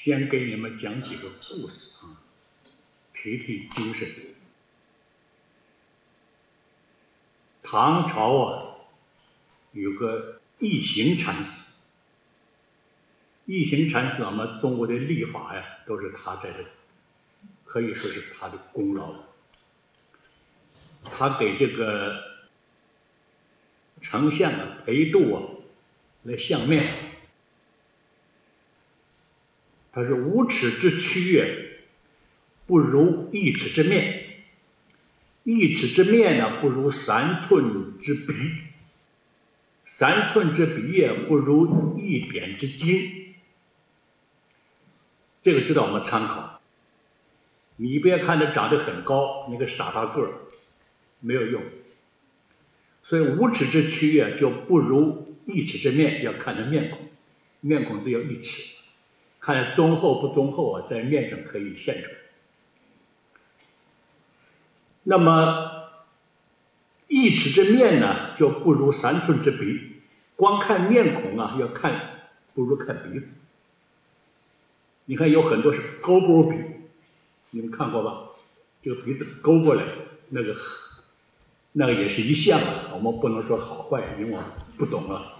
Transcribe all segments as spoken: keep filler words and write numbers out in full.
先给你们讲几个故事啊，提提精神。唐朝啊，有个一行禅师。一行禅师，我们中国的历法呀，都是他在这，可以说是他的功劳。他给这个丞相啊、裴度啊来相面。他是五尺之躯也，不如一尺之面；一尺之面呢，不如三寸之鼻；三寸之鼻也，不如一点之筋。这个值得我们参考。你别看他长得很高，那个傻大个儿没有用。所以五尺之躯也就不如一尺之面，要看他面孔，面孔只有一尺。看忠厚不忠厚啊，在面上可以现出来。那么一尺之面呢，就不如三寸之鼻。光看面孔啊，要看不如看鼻子。你看有很多是勾勾鼻，你们看过吧？这个鼻子勾过来，那个那个也是一项啊。我们不能说好坏，因为我不懂啊。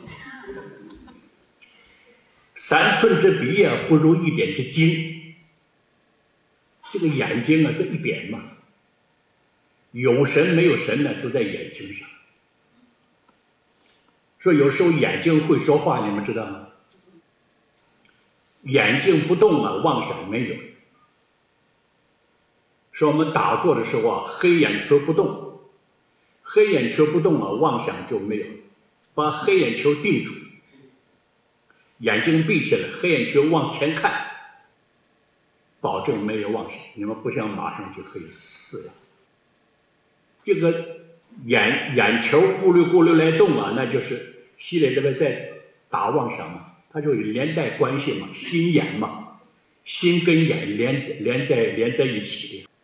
三寸之鼻也，不如一点之睛。这个眼睛啊，这一点嘛，有神没有神呢，就在眼睛上。说有时候眼睛会说话，你们知道吗？眼睛不动啊，妄想没有。说我们打坐的时候啊，黑眼球不动，黑眼球不动啊，妄想就没有。把黑眼球定住。眼睛闭起来，黑眼球往前看，保证没有妄想。你们不想马上就可以死了。这个眼眼球咕噜咕噜来动啊，那就是吸来这个在打妄想嘛，它就有连带关系嘛，心眼嘛，心跟眼连连在连在一起的。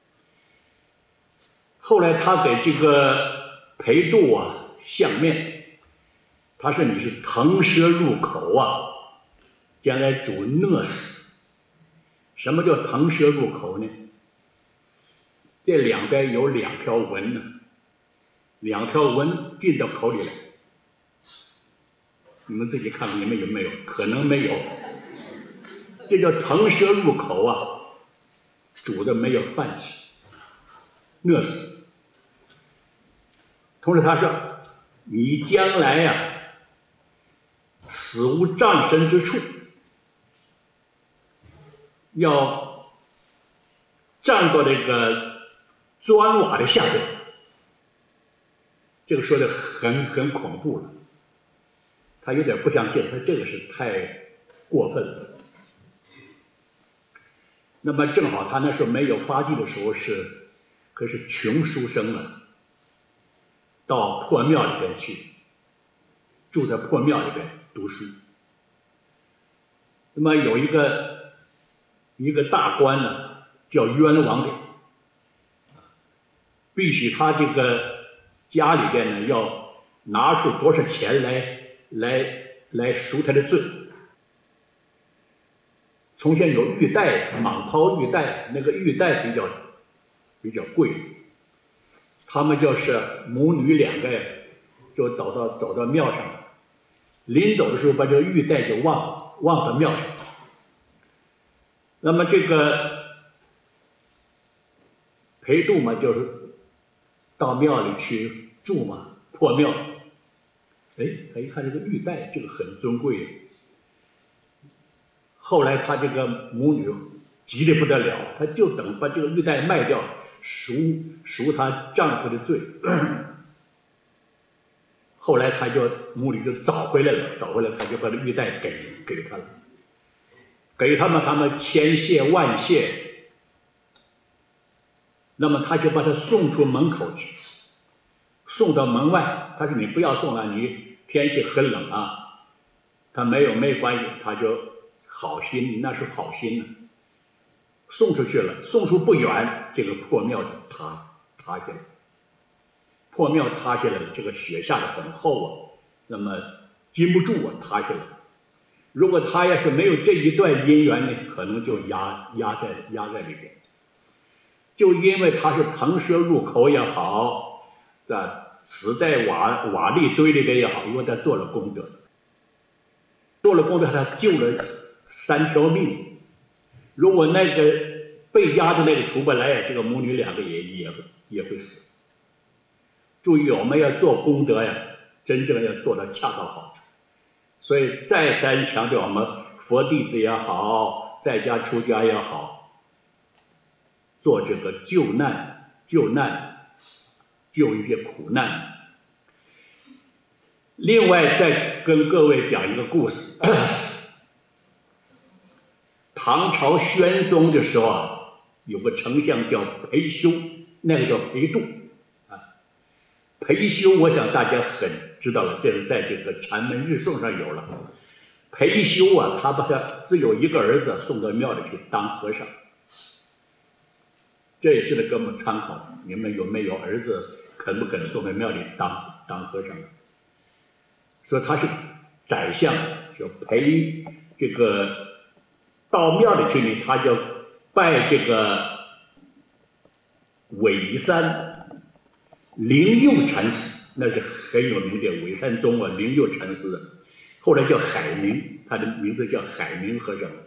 后来他给这个裴度啊相面。他说你是腾蛇入口啊，将来主饿死。什么叫腾蛇入口呢？这两边有两条纹呢，两条纹进到口里来。你们自己看看你们有没有？可能没有。这叫腾蛇入口啊，煮的没有饭吃，饿死。同时他说，你将来呀、啊。死无葬身之处，要站到这个砖瓦的下边。这个说的很很恐怖了，他有点不相信，他这个是太过分了。那么正好他那时候没有发迹的时候是，可是穷书生啊，到破庙里边去，住在破庙里边读书。那么有一个一个大官呢，叫冤枉的，必须他这个家里边呢要拿出多少钱来来来赎他的罪。从前有玉带，蟒袍玉带，那个玉带比较比较贵，他们就是母女两个就走到走到庙上了。临走的时候，把这个玉带就忘忘到庙上。那么这个裴度嘛，就是到庙里去住嘛，破庙。哎，他一看这个玉带，这个很尊贵。后来他这个母女急得不得了，他就等把这个玉带卖掉，赎赎她丈夫的罪。后来他就母女就找回来了，找回来他就把这玉带给给他了，给他们，他们千谢万谢。那么他就把他送出门口去，送到门外。他说你不要送了，你天气很冷啊。他没有没关系，他就好心，那是好心呢。送出去了，送出不远，这个破庙就塌塌下来。破庙塌下来，这个雪下的很厚啊，那么禁不住啊，塌下来。 如果他要是没有这一段姻缘呢，可能就压压在压在里边。就因为他是腾蛇入口也好，啊，死在瓦瓦砾堆里边也好，因为他做了功德，做了功德，他救了三条命。如果那个被压的那个出不来，这个母女两个也也也会死。注意，我们要做功德呀，真正要做到恰到好处。所以再三强调，我们佛弟子也好，在家出家也好，做这个救难、救难、救一些苦难。另外，再跟各位讲一个故事。唐朝宣宗的时候啊，有个丞相叫裴修，那个叫裴度啊。裴修，我想大家很知道了，这是在这个禅门日颂上有了。裴修啊，他把他只有一个儿子送到庙里去当和尚。这也值得给我们参考。你们有没有儿子肯不肯送到庙里当当和尚？说他是宰相，就裴这个到庙里去呢，他就拜这个韦山灵佑禅师，那是很有名的韦山宗啊，灵佑禅师，后来叫海明，他的名字叫海明和尚。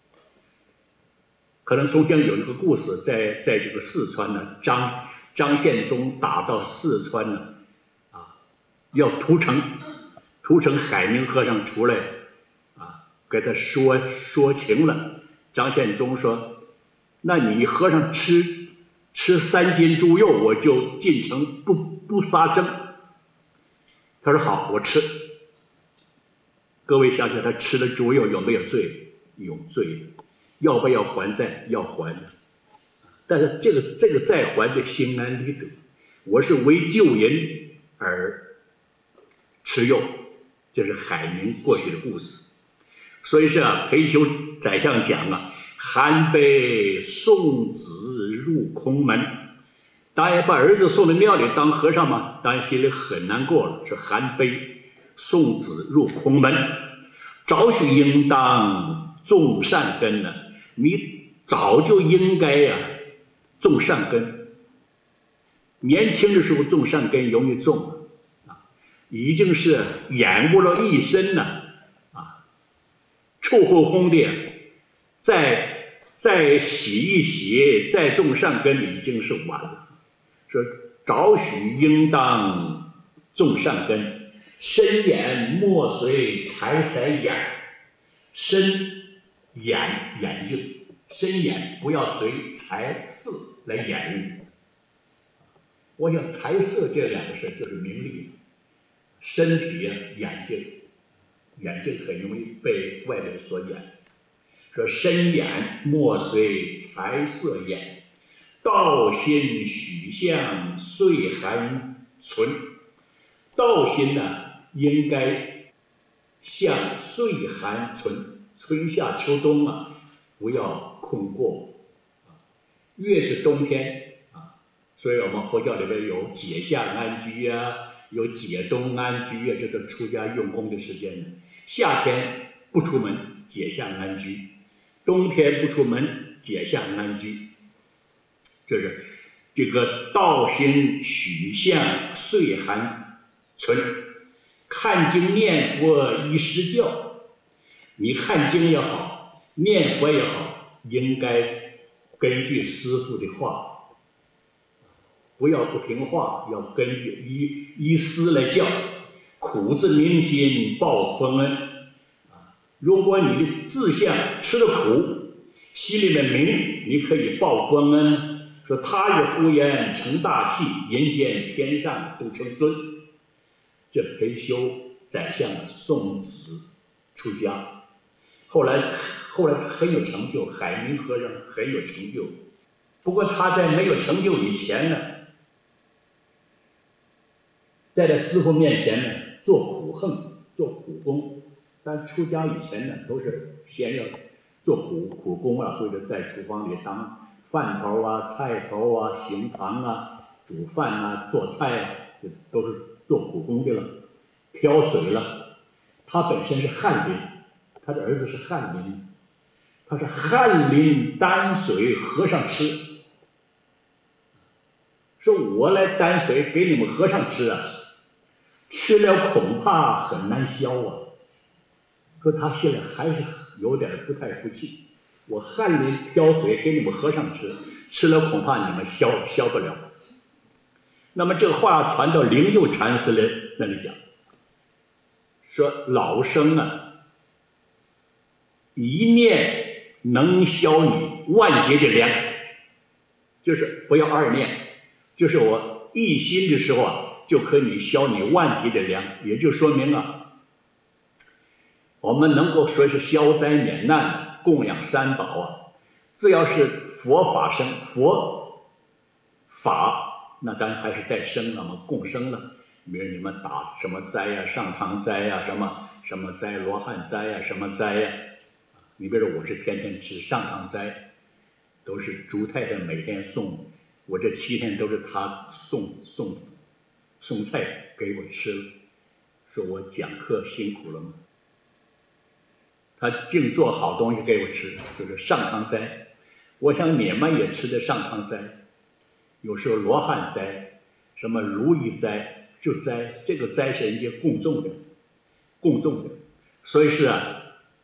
可能中间有一个故事，在在这个四川呢，张张献忠打到四川呢，啊，要屠城，屠城海明和尚出来，啊，给他说说情了。张献忠说：“那你和尚吃吃三斤猪肉，我就进城不不杀生。”他说：“好，我吃。”各位想想，他吃了猪肉有没有罪？有罪。要不要还债？要还的。但是这个这个债还的心安理得。我是为救人而吃肉，这是海明过去的故事。所以说啊，裴修宰相讲啊，韩悲送子入空门。当然把儿子送到庙里当和尚嘛，当然心里很难过了，是韩悲送子入空门，早许应当种善根呢。你早就应该呀、啊、种善根，年轻的时候种善根容易种啊，已经是染污了一身了啊，臭烘烘的，再再洗一洗，再种善根已经是晚了。说早许应当种善根，深眼莫随财色眼，深眼眼睛，深眼不要随财色来掩喻。我想财色这两个事就是名利，身体啊，眼睛，眼睛很容易被外面所掩。说深眼莫随财色掩，道心许向岁寒存。道心呢，应该向岁寒存。春夏秋冬啊，不要空过啊。越是冬天啊，所以我们佛教里边有解夏安居啊，有解冬安居啊，这是出家用功的时间呢。夏天不出门，解夏安居；冬天不出门，解夏安居。这是这个道心许向岁寒存，看经念佛一时教。你看经也好，念佛也好，应该根据师父的话，不要不听话，要根据依依师来教。苦自明心报佛恩啊！如果你的志向吃了苦，心里面明，你可以报佛恩。说他日胡言成大器，人间天上都成尊。这裴修宰相送子出家。后来，后来很有成就，海明和尚很有成就。不过他在没有成就以前呢，在他师傅面前呢，做苦行，做苦工。但出家以前呢，都是先要做苦苦工啊，或者在厨房里当饭头啊、菜头啊、行堂啊、煮饭啊、做菜啊，这都是做苦工的了，挑水了。他本身是翰林。 他的儿子是翰林，他是翰林担水和尚吃，说我来担水给你们和尚吃啊，吃了恐怕很难消啊。说他现在还是有点不太服气，我翰林挑水给你们和尚吃，吃了恐怕你们消消不了。那么这个话传到灵佑禅师的那里讲，说老生啊，一念能消你万劫的粮，就是不要二念，就是我一心的时候啊，就可以消你万劫的粮，也就说明啊，我们能够说是消灾免难、供养三宝啊，只要是佛法生，佛法那当然还是在生，那么共生了。比如你们打什么斋呀、上堂斋呀、什么什么斋、罗汉斋呀、什么斋呀。你比如说我是天天吃上堂斋，都是朱太太每天送我，这七天都是她送送送菜给我吃了，说我讲课辛苦了吗？他净做好东西给我吃，就是上堂斋。我想你们也吃的上堂斋，有时候罗汉斋，什么如意斋，就斋，这个斋是人家供众的，供众的。所以是啊，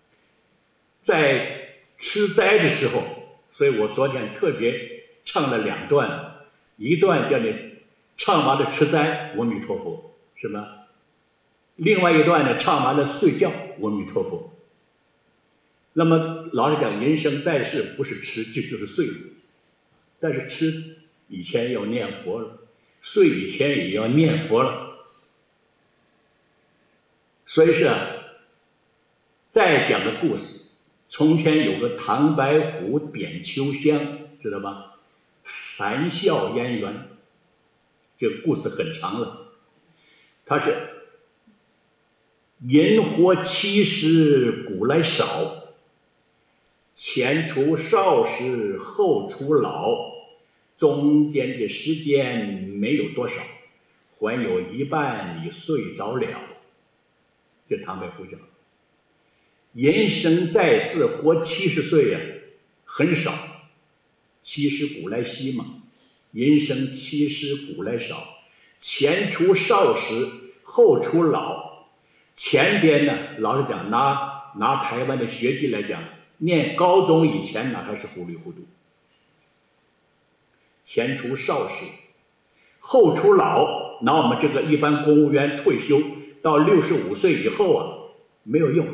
在吃斋的时候，所以我昨天特别唱了两段，一段叫你唱完了吃斋，阿弥陀佛，是吧？另外一段呢，唱完了睡觉，阿弥陀佛。那么老实讲，人生在世不是吃就就是睡，但是吃以前要念佛了，睡以前也要念佛了。所以是啊，再讲个故事。从前有个唐白虎点秋香，知道吗？三笑姻缘，这个故事很长了。他是人活七十古来少，前出少时后出老，中间的时间没有多少，还有一半你睡着了。这唐白虎讲，人生在世活七十岁呀、啊，很少。七十古来稀嘛，人生七十古来少。前出少时，后出老。前边呢，老实讲，拿拿台湾的学籍来讲，念高中以前呢还是糊里糊涂。前出少时，后出老。拿我们这个一般公务员退休到六十五岁以后啊，没有用了。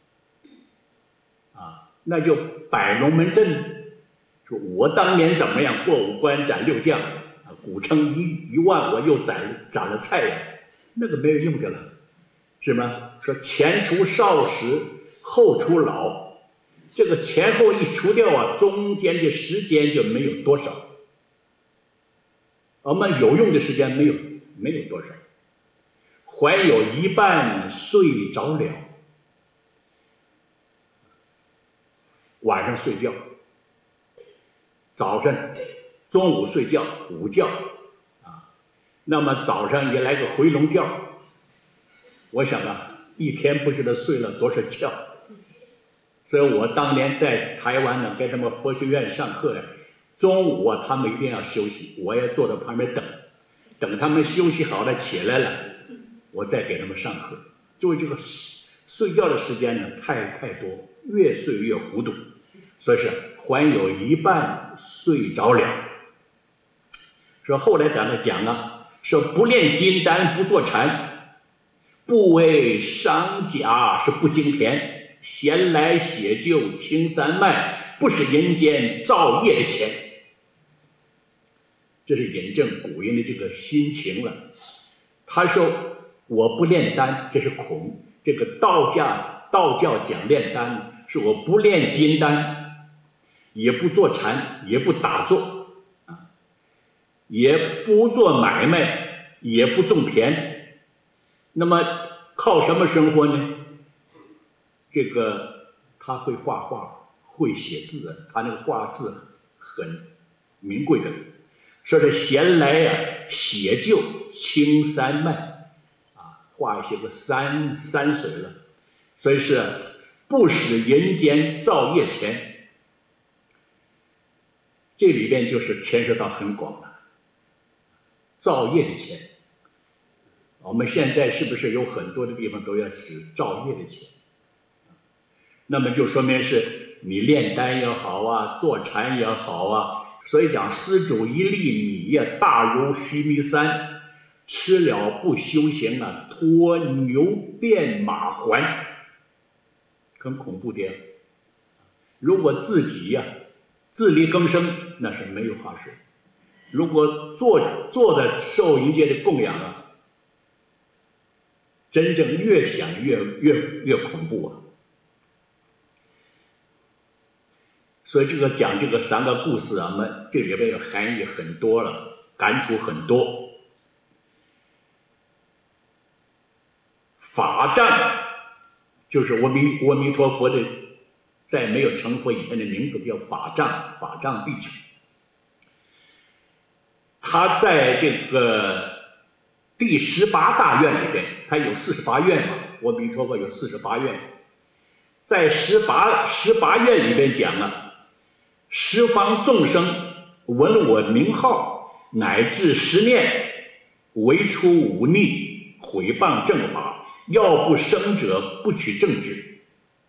那就摆龙门阵，说我当年怎么样，过五关斩六将，古城一一万我又斩斩了菜呀，那个没有用的了，是吗？说前出少时，后出老，这个前后一除掉啊，中间的时间就没有多少，我们有用的时间没有没有多少，还有一半睡着了。晚上睡觉，早晨、中午睡觉，午觉，啊，那么早上也来个回笼觉。我想啊，一天不知道睡了多少觉。所以我当年在台湾呢，在他们佛学院上课呀，中午啊，他们一定要休息，我也坐在旁边等，等他们休息好了起来了，我再给他们上课。就这个睡觉的时间呢，太太多，越睡越糊涂。所以是还有一半睡着了。说后来咱们讲啊，说不炼金丹不坐禅，不为商贾是不精田，闲来写就青山脉，不是人间造业的钱。这是引证古人的这个心情了。他说我不炼丹，这是孔，这个道家道教讲炼丹，是我不炼金丹，也不做禅，也不打坐，啊，也不做买卖，也不种田。那么靠什么生活呢？这个他会画画，会写字，他那个画字很名贵的。说是闲来呀、啊，写就青山脉，啊，画一些个山山水了。所以是不使人间造业钱。这里边就是牵涉到很广了，造业的钱。我们现在是不是有很多的地方都要使造业的钱？那么就说明是你炼丹也好啊，坐禅也好啊，所以讲施主一粒米呀，大如须弥山，吃了不修行啊，脱牛变马还，很恐怖的。如果自己呀、啊、自力更生，那是没有话说。如果做做的受人界的供养啊，真正越想越越越恐怖啊。所以这个讲这个三个故事啊，们这里边的含义很多了，感触很多。法藏就是阿弥阿弥陀佛的，在没有成佛以前的名字叫法藏，法藏比丘。他在这个第十八大愿里边，他有四十八愿嘛，阿弥陀佛有四十八愿，在十八十八愿里边讲啊。十方众生闻我名号，乃至十念，唯出忤逆，毁谤正法，要不生者，不取正觉。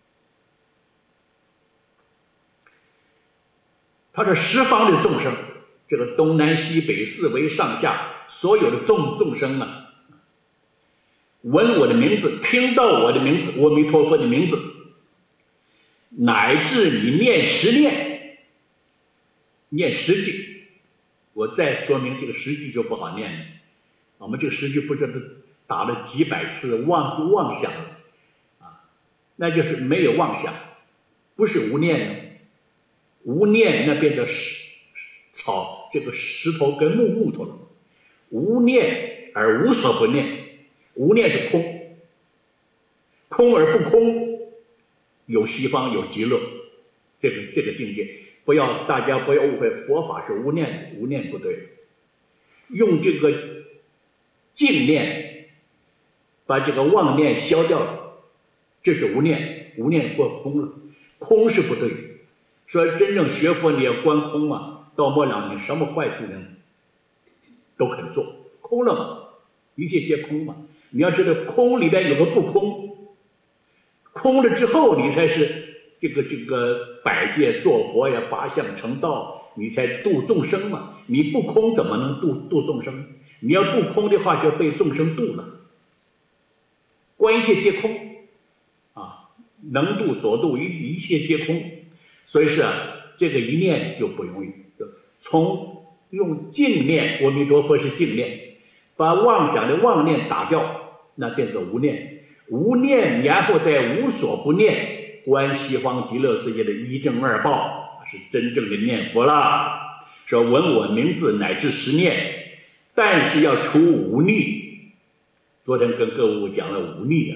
他说十方的众生，这个东南西北四维上下所有的众众生啊，闻我的名字，听到我的名字，阿弥陀佛的名字，乃至你念十念。念十句，我再说明这个十句就不好念了。我们这个十句不知道打了几百次妄妄想啊，那就是没有妄想，不是无念的。无念那变成石草，这个石头跟木木头了。无念而无所不念，无念是空，空而不空，有西方有极乐，这个这个境界。不要大家不要误会，佛法是无念的，无念不对。用这个净念把这个妄念消掉了，这是无念，无念过空了，空是不对的。说真正学佛你要观空啊，到末了你什么坏事情都肯做，空了嘛，一切皆空嘛。你要知道空里边有个不空，空了之后你才是。这个这个百界做佛呀，八相成道，你才度众生嘛。你不空怎么能度度众生？你要不空的话，就被众生度了。观一切皆空，啊，能度所度，一一切皆空。所以是啊，这个一念就不容易。就从用净念，阿弥陀佛是净念，把妄想的妄念打掉，那变成无念。无念，然后再无所不念。观西方极乐世界的一正二报，是真正的念佛了。说闻我名字乃至十念，但是要除忤逆。昨天跟各位讲了忤逆啊，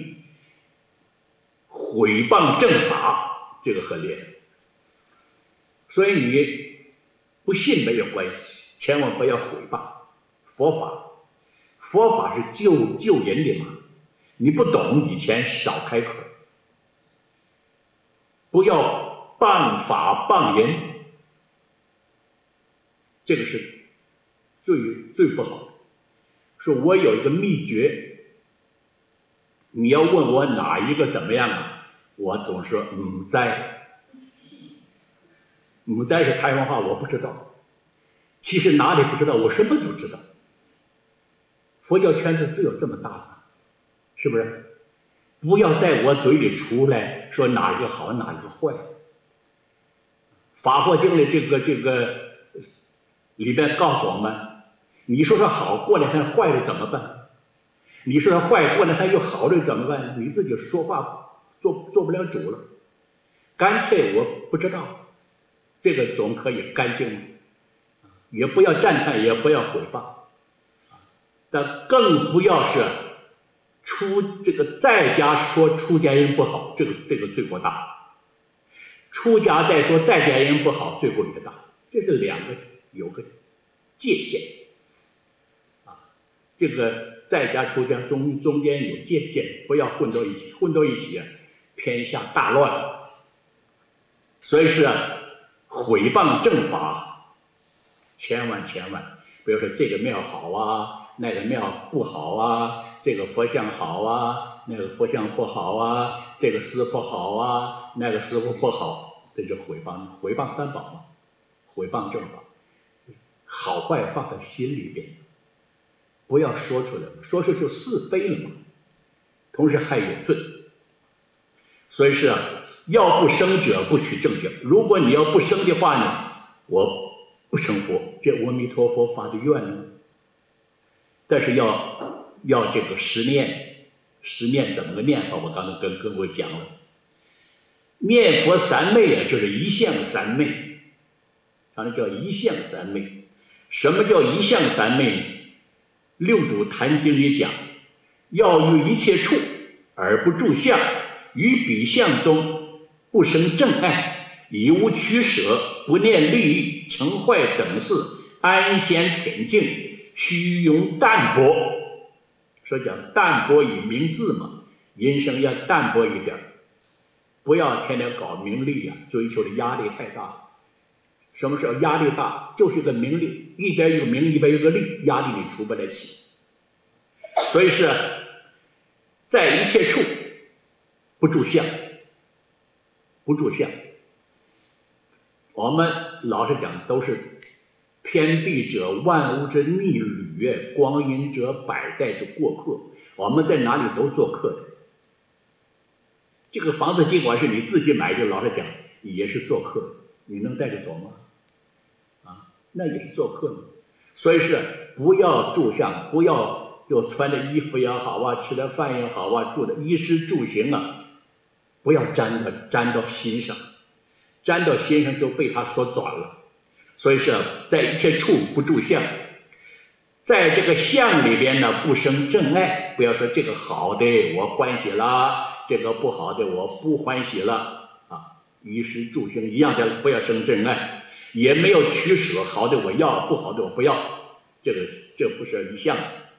毁谤正法，这个很厉害。所以你不信没有关系，千万不要毁谤佛法。佛法是救救人的嘛，你不懂以前少开口。不要谤法谤人，这个是最最不好的。说我有一个秘诀，你要问我哪一个怎么样啊，我总说唔知，唔知是台湾话，我不知道。其实哪里不知道，我什么都知道。佛教圈子只有这么大，是不是？不要在我嘴里出来说哪一个好哪一个坏。法华经的这个这个里边告诉我们，你说它好，过两天坏了怎么办？你说它坏，过两天又好了怎么办？你自己说话做做不了主了。干脆我不知道，这个总可以干净，也不要赞叹，也不要毁谤，但更不要是出这个在家说出家人不好，这个这个罪过大。出家再说在家人不好，罪过也大。这是两个有个界限啊。这个在家出家中中间有界限，不要混到一起，混到一起啊， 天下大乱。所以是毁谤正法，千万千万，比如说这个庙好啊，那个庙不好啊，这个佛像好啊，那个佛像不好啊，这个师傅好啊，那个师傅不好，这就毁谤，毁谤三宝嘛，毁谤正法，好坏放在心里边，不要说出来，说出就是是非了嘛，同时还有罪。所以是啊，要不生者不取正觉。如果你要不生的话呢，我不成佛，这阿弥陀佛发的愿呢。但是要要这个十念，十念怎么个念法？我刚才跟各位讲了，念佛三昧啊，就是一向三昧，它叫一向三昧。什么叫一向三昧呢？六祖坛经里讲，要于一切处而不住相，于彼相中不生正爱，以无取舍，不念利益、成坏等事，安闲恬静，虚荣淡泊。说讲淡泊以明志嘛，人生要淡泊一点，不要天天搞名利啊，追求的压力太大。什么时候压力大？就是个名利，一边有名，一边有个利，压力你出不来气。所以是在一切处不住相，不住相。我们老实讲，都是天地者万物之逆旅，光阴者百代之过客。我们在哪里都做客的。这个房子尽管是你自己买的，老实讲也是做客，你能带着走吗？啊，那也是做客嘛。所以是不要住相，不要就穿的衣服也好啊，吃的饭也好啊，住的衣食住行啊，不要沾到沾到心上，沾到心上就被他所转了。所以是在一切处不住相，在这个相里边呢不生正爱。不要说这个好的我欢喜了，这个不好的我不欢喜了啊，衣食住行一样的，不要生正爱，也没有取舍，好的我要，不好的我不要，这个这不是一相。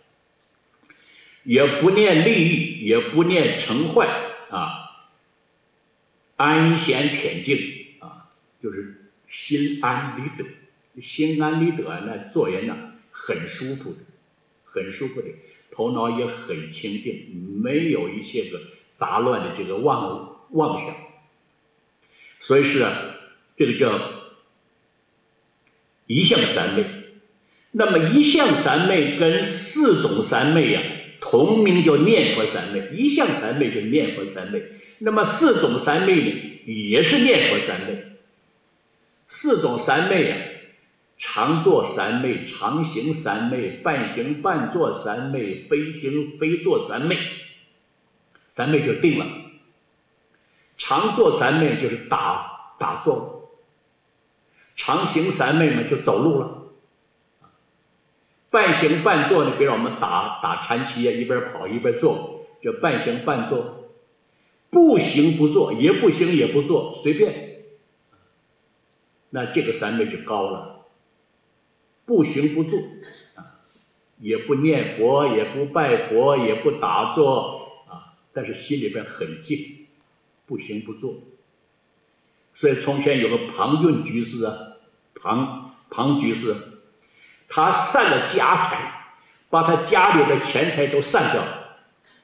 也不念利益，也不念成坏啊，安闲恬静啊，就是心安理得。心安理得呢，做人呢很舒服的，很舒服的，头脑也很清净，没有一些个杂乱的这个妄妄想。所以是啊，这个叫一向三昧。那么一向三昧跟四种三昧呀、啊，同名叫念佛三昧。一向三昧就是念佛三昧，那么四种三昧呢，也是念佛三昧。四种三昧啊，常坐三昧，常行三昧，半行半坐三昧，非行非坐三昧。三昧就定了。常坐三昧就是打打坐，常行三昧嘛就走路了。半行半坐呢，比如我们打打禅棋，一边跑一边坐，就半行半坐。不行不坐，也不行也不坐，随便。那这个三昧就高了。不行不坐啊，也不念佛，也不拜佛，也不打坐啊，但是心里边很静，不行不坐。所以从前有个庞润居士啊，庞庞居士，他散了家财，把他家里的钱财都散掉了。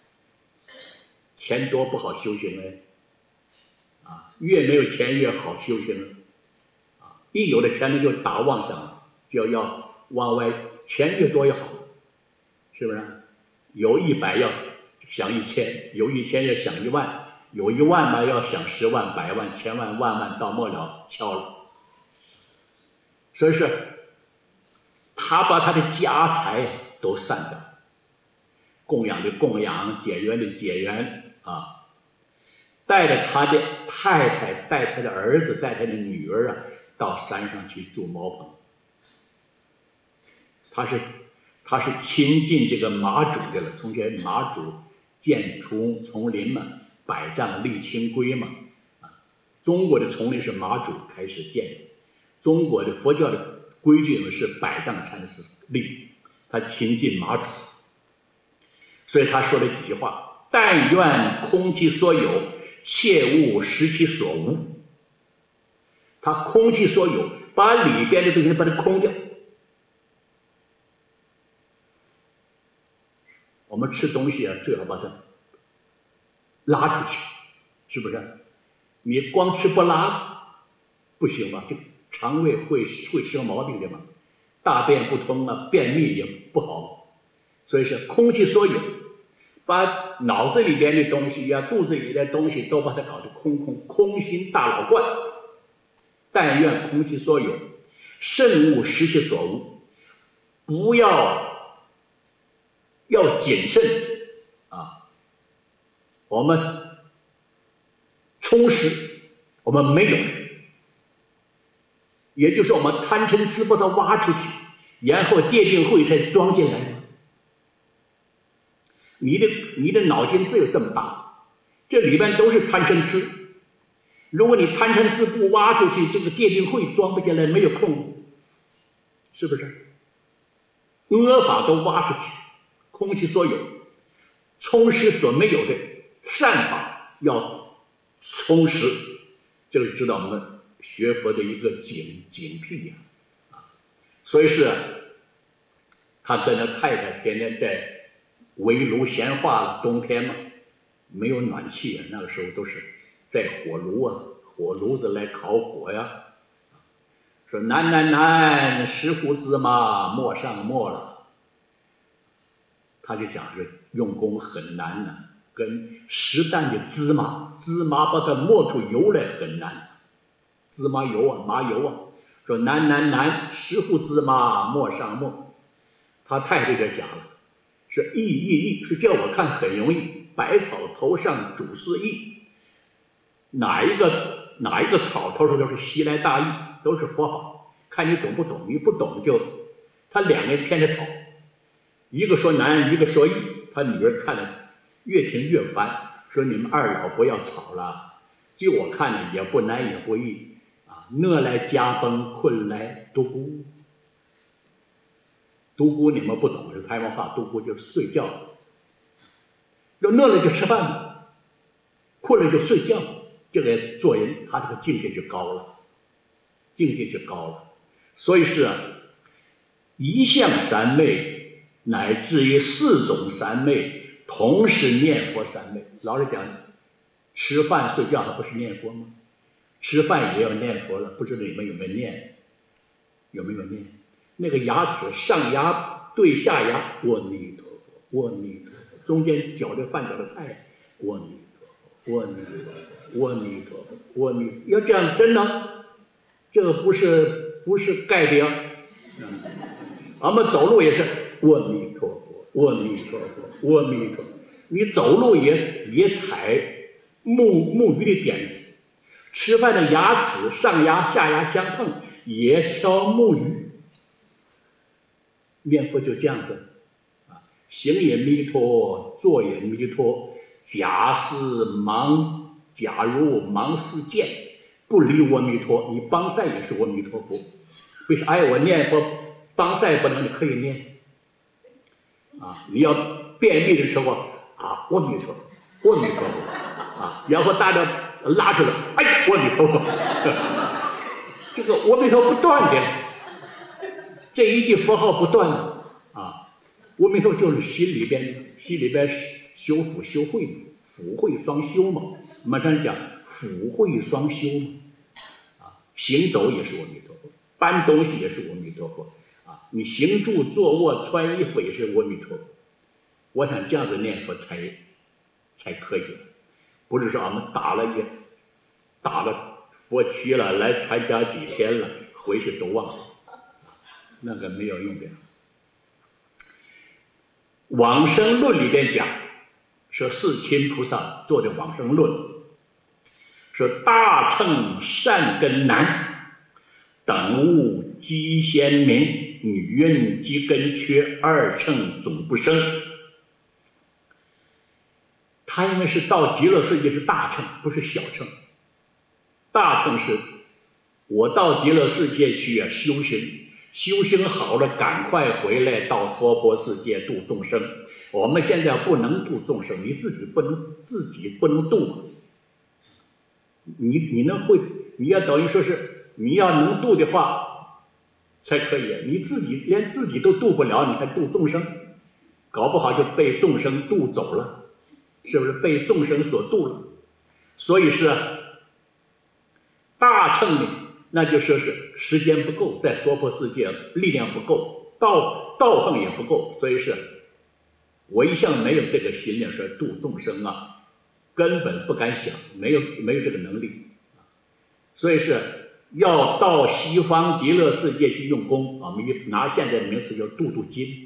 钱多不好修行哎，啊，越没有钱越好修行啊，一有了钱呢就打妄想了。就要往外，钱越多越好，是不是？有一百要想一千，有一千要想一万，有一万嘛要想十万、百万、千万、万万，到末了敲了。所以是，他把他的家财都散掉，供养的供养，解缘的解缘啊，带着他的太太，带他的儿子，带他的女儿啊，到山上去住茅棚。他是他是亲近这个马主的了，从前马主建丛丛林嘛，百丈立清规嘛，啊，中国的丛林是马主开始建的，中国的佛教的规矩是百丈禅师立，他亲近马主，所以他说了几句话：但愿空其所有， 切勿食其所无。它空其所有，把里边的东西把它空掉。我们吃东西啊，最好把它拉出去，是不是？你光吃不拉不行吧？这个肠胃会会生毛病的嘛，大便不通啊，便秘也不好。所以是空其所有，把脑子里边的东西呀、啊、肚子里的东西都把它搞得空空，空心大脑罐。但愿空其所有，慎勿食其所无。不要要谨慎啊！我们充实，我们没有，也就是我们贪嗔痴把它挖出去，然后戒定慧才装进来。你的你的脑筋只有这么大，这里边都是贪嗔痴。如果你贪嗔痴不挖出去，这个戒定慧装不进来，没有空，是不是？恶法都挖出去，空其所有，充实所没有的善法要充实，这个知道我们学佛的一个警警惕呀、啊，啊，所以是他跟他太太天天在围炉闲话了，冬天嘛，没有暖气啊，那个时候都是在火炉啊，火炉子来烤火呀。说难难难，石斛芝麻磨上磨了，他就讲是用功很难呢，跟实淡的芝麻，芝麻把它磨出油来很难，芝麻油啊，麻油啊，说难难难，石斛芝麻磨上磨。他太太就讲了，是易易易，是叫我看很容易，百草头上主是易，哪一个哪一个草头上都是稀来大易。都是佛法，看你懂不懂。你不懂就，他两个人偏着吵，一个说难，一个说易。他女儿看了越听越烦，说你们二老不要吵了。就我看呢，也不难也不易啊。饿来家崩，困来独孤。独孤你们不懂，是台湾话，独孤就是睡觉。要饿了就吃饭，困了就睡觉。这个做人，他这个境界就高了。境界就高了，所以是啊，一向三昧乃至于四种三昧，同时念佛三昧。老实讲，吃饭睡觉还不是念佛吗？吃饭也要念佛了，不知道你们有没有念？有没有念？那个牙齿上牙对下牙，阿弥陀佛，阿弥陀佛，中间搅的饭搅的菜，阿弥陀佛，阿弥陀佛，阿弥陀佛，阿弥，要这样真的。这个不是不是盖的呀，嗯，俺们走路也是阿弥陀佛，阿弥陀佛，阿弥陀佛。你走路也也踩木木鱼的点子，吃饭的牙齿上牙下牙相碰，也敲木鱼。念佛就这样子，啊，行也弥陀，坐也弥陀。假是盲，假如盲是见。不离阿弥陀，你帮赛也是阿弥陀佛。为啥？哎，我念佛帮赛不能，你可以念。啊，你要便秘的时候啊，阿弥陀佛，阿弥陀佛啊，然后大家拉出来，哎，阿弥陀佛。这个阿弥陀不断的，这一句佛号不断的啊，阿弥陀就是心里边，心里边修福修慧嘛，福慧双修嘛。我们常讲福慧双修嘛。行走也是阿弥陀佛，搬东西也是阿弥陀佛啊！你行住坐卧穿衣服也是阿弥陀佛。我想这样子念佛才才可以，不是说俺们打了一打了佛区了，来参加几天了，回去都忘了，那个没有用的。往生论里边讲，说世亲菩萨做的往生论。说大乘善根难，等物积先明，女人积根缺，二乘总不生。他因为是到极乐世界是大乘，不是小乘。大乘是我到极乐世界去啊修行，修行好了赶快回来到娑婆世界度众生。我们现在不能度众生，你自己不能自己不能度。 你你能会，你要等于说是你要能度的话才可以，你自己连自己都度不了，你还度众生，搞不好就被众生度走了，是不是被众生所度了？所以是大乘呢，那就说是时间不够，在娑婆世界力量不够，道道行也不够，所以是我一向没有这个心念说度众生啊，根本不敢想，没有没有这个能力，所以是要到西方极乐世界去用功啊。我们拿现在的名词叫度度金，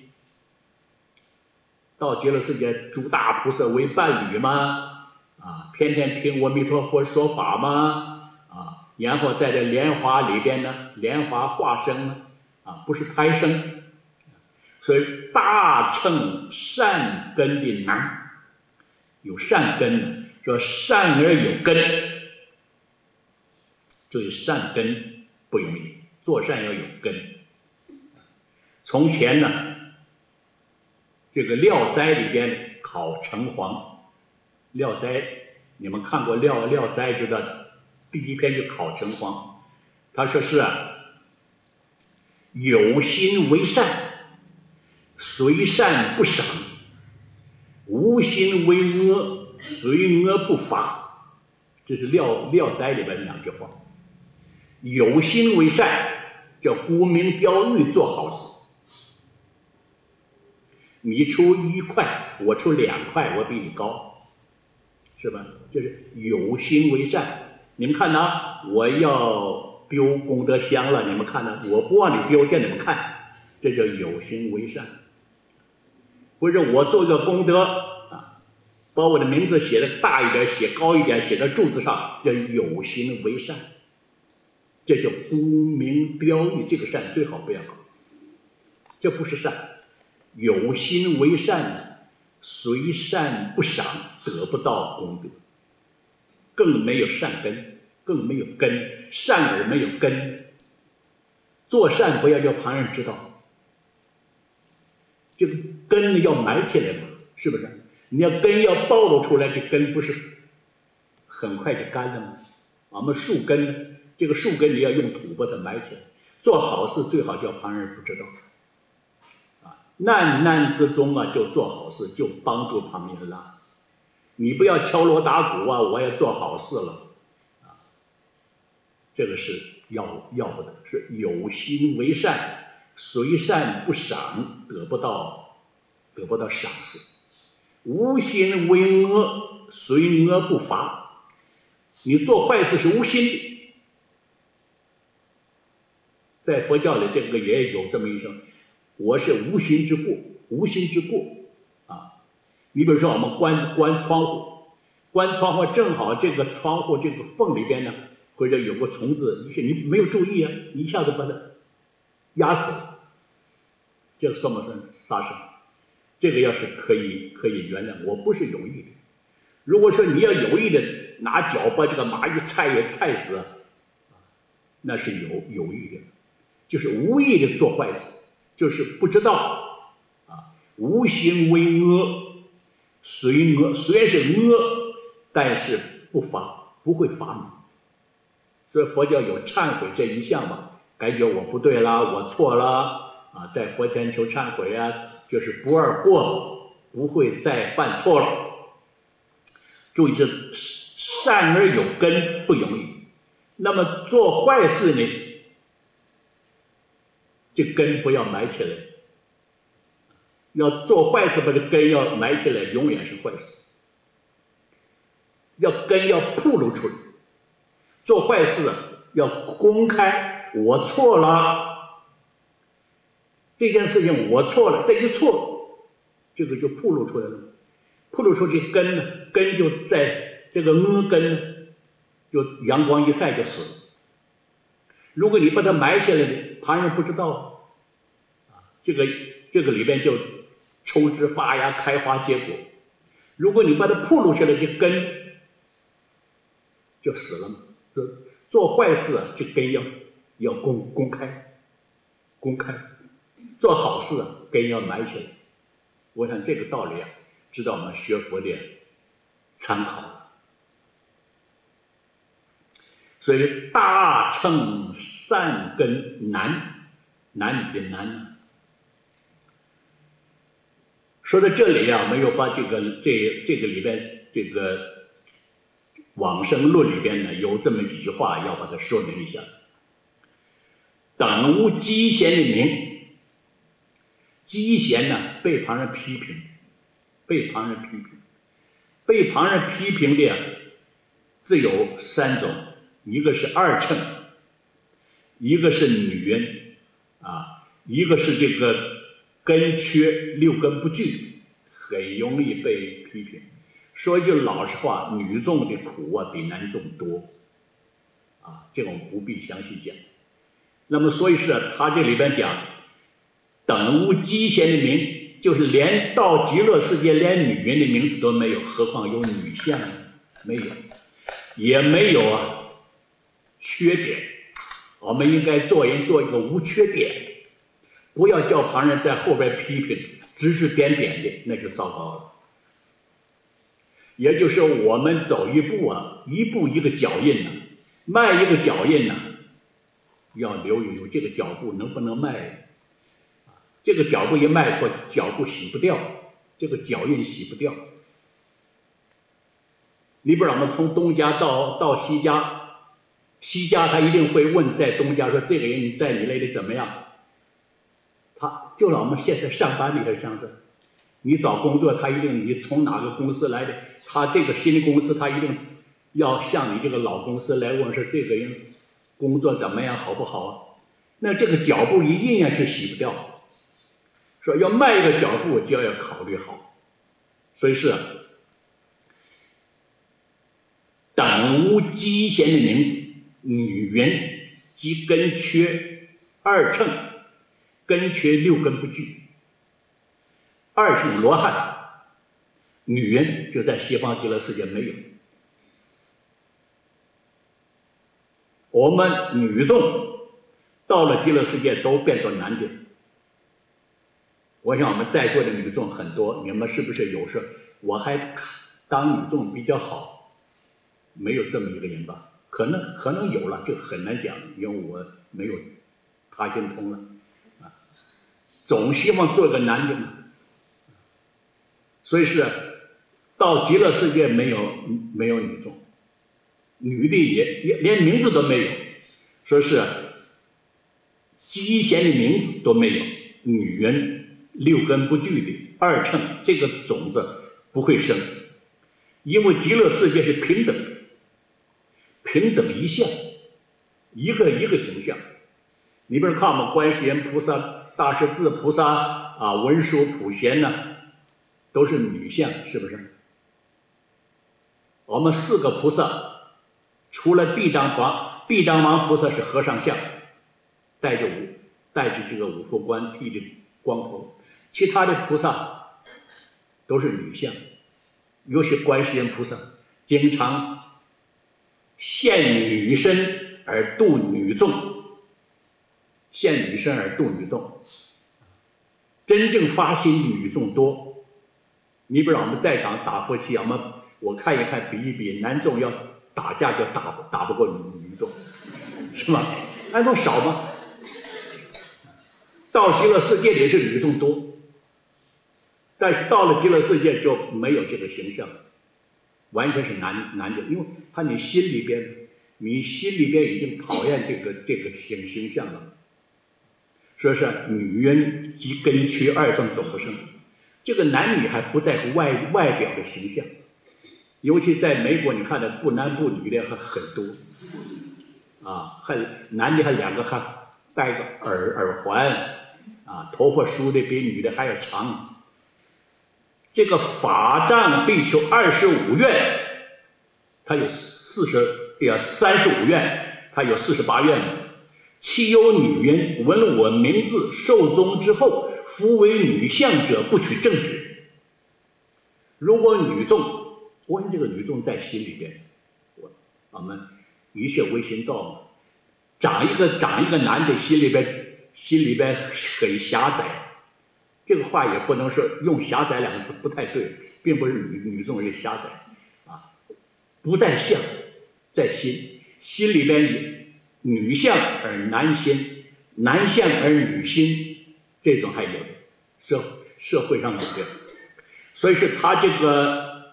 到极乐世界诸大菩萨为伴侣吗？啊，天天听阿弥陀佛说法吗？啊，然后在这莲花里边呢，莲花化身呢，啊，不是胎生，所以大乘善根的难，有善根呢，说善而有根，所以善根不容易，做善要有根。从前呢，这个《聊斋》里边考城隍。《聊斋》，你们看过《聊聊斋》知道，第一篇就考城隍，他说是啊，有心为善，随善不赏；无心为恶，随恶不罚。这是《聊聊斋》里边两句话。有心为善，叫沽名钓誉做好事。你出一块，我出两块，我比你高。是吧？就是有心为善。你们看呢？我要丢功德箱了，你们看呢？我不往里丢，叫你们看，这叫有心为善。不是我做个功德啊，把我的名字写的大一点，写高一点，写在柱子上，叫有心为善。这叫沽名钓誉，这个善最好不要搞，这不是善。有心为善呢，随善不赏，得不到功德，更没有善根，更没有根，善而没有根。做善不要叫旁人知道，这个根要埋起来嘛，是不是？你要根要暴露出来，这根不是很快就干了吗？我们树根呢，这个树根你要用土把它埋起来。做好事最好叫旁人不知道。难难之中啊，就做好事，就帮助旁边了。你不要敲锣打鼓啊，我要做好事了，啊，这个是要要不得，是有心为善，随善不赏，得不到得不到赏识；无心为恶，随恶不罚。你做坏事是无心的，在佛教里这个也有这么一说。我是无心之过，无心之过啊！你比如说，我们关关窗户，关窗户正好这个窗户这个缝里边呢，或者有个虫子，你你没有注意啊，你一下子把它压死了，这个算不算杀生？这个要是可以可以原谅，我不是有意的。如果说你要有意的拿脚把这个蚂蚁踩也踩死，那是有有意的，就是无意的做坏事。就是不知道啊，无心为恶，随恶，虽然是恶，但是不罚，不会罚你。所以佛教有忏悔这一项嘛，感觉我不对啦，我错啦啊，在佛前求忏悔啊，就是不二过，不会再犯错了。注意，这善而有根不容易。那么做坏事呢？这根不要埋起来，要做坏事把这根要埋起来，永远是坏事。要根要暴露出来，做坏事要公开，我错了，这件事情我错了，这一错，这个就暴露出来了。暴露出这根呢，根就在这个恶根呢，就阳光一晒就死了。如果你把它埋起来呢，旁人不知道，啊，这个这个里边就抽枝发芽、开花结果。如果你把它暴露下来，这根就死了嘛。做坏事啊，这根要要公公开，公开；做好事啊，根要埋起来。我想这个道理啊，值得我们学佛的参考。 所以大乘善根难，男女的难。说到这里啊，没有把这个这这个里边这个往生论里边呢有这么几句话要把它说明一下。等无积贤的名，积贤呢被旁人批评，被旁人批评，被旁人批评的只有三种，一个是二乘，一个是女人啊，一个是这个根缺六根不具，很容易被批评。说一句老实话，女众的苦啊比男众多啊，这个我们不必详细讲。那么所以是他这里边讲等无积贤的名，就是连到极乐世界连女人的名字都没有，何况有女相呢？没有，也没有啊缺点。我们应该做人做一个无缺点，不要叫旁人在后边批评指指点点的，那就糟糕了。也就是我们走一步啊，一步一个脚印呢、啊，迈一个脚印呢、啊，要留意有这个脚步能不能迈。这个脚步一迈错，脚步洗不掉，这个脚印洗不掉。你比如我们从东家到到西家，西家他一定会问在东家说这个人在你那里怎么样？他就是我们现在上班里头这样子，你找工作他一定你从哪个公司来的，他这个新公司他一定要向你这个老公司来问说这个人工作怎么样好不好啊？那这个脚步一定要去洗不掉。说要迈一个脚步就要考虑好，所以是等无积贤的名字，女人即根缺二乘，根缺六根不具。二乘罗汉，女人就在西方极乐世界没有。我们女众到了极乐世界都变作男的。我想我们在座的女众很多，你们是不是有时我还当女众比较好？没有这么一个人吧？可能可能有了，这很难讲，因为我没有他心通了啊。总希望做个男的嘛，所以是到极乐世界没有没有女众，女的也也连名字都没有，说是积贤的名字都没有，女人。六根不具的二乘，这个种子不会生，因为极乐世界是平等的，平等一相，一个一个形象。你比如看我们观世音菩萨、大势至菩萨啊、文殊普贤呢，都是女相，是不是？我们四个菩萨，除了地藏王，地藏王菩萨是和尚相，戴着五戴着这个五佛冠，剃着光头。其他的菩萨都是女相，尤其观世音菩萨经常现女身而度女众，现女身而度女众，真正发心的女众多。你比如我们在场打佛七，我们我看一看，比一比，男众要打架就打打不过女女众，是吧？男众少吗？到极乐世界里是女众多。但是到了极乐世界就没有这个形象，完全是男男的，因为他你心里边，你心里边已经讨厌这个这个形形象了。所以说，女人及根缺二乘总不生，这个男女还不在乎外外表的形象，尤其在美国，你看的不男不女的还很多，啊，还男的还两个还戴个耳耳环，啊，头发梳的比女的还要长。这个法藏比丘二十五愿，他有四十，呀三十五愿，他有四十八愿。其有女人闻我名字受宗之后，夫为女相者，不取正觉。如果女众，我们这个女众在心里边，我我们一切唯心造嘛，长一个长一个男的，心里边心里边很狭窄。这个话也不能说用狭窄两个字不太对，并不是女女众人狭窄啊，不在相，在心， 心里边也女相而男心，男相而女心，这种还有的，社社会上有的。所以是他这个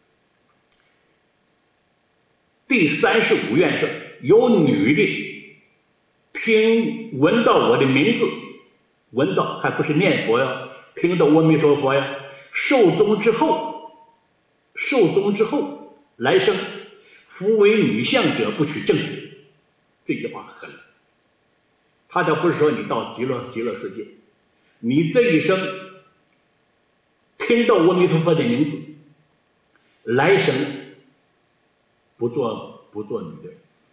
第三十五愿是有女的听闻到我的名字，闻到还不是念佛呀，听到阿弥陀佛呀，寿终之后，寿终之后来生，夫为女相者不取正觉。这句话狠了，他倒不是说你到极乐极乐世界，你这一生听到阿弥陀佛的名字，来生不做不做女的。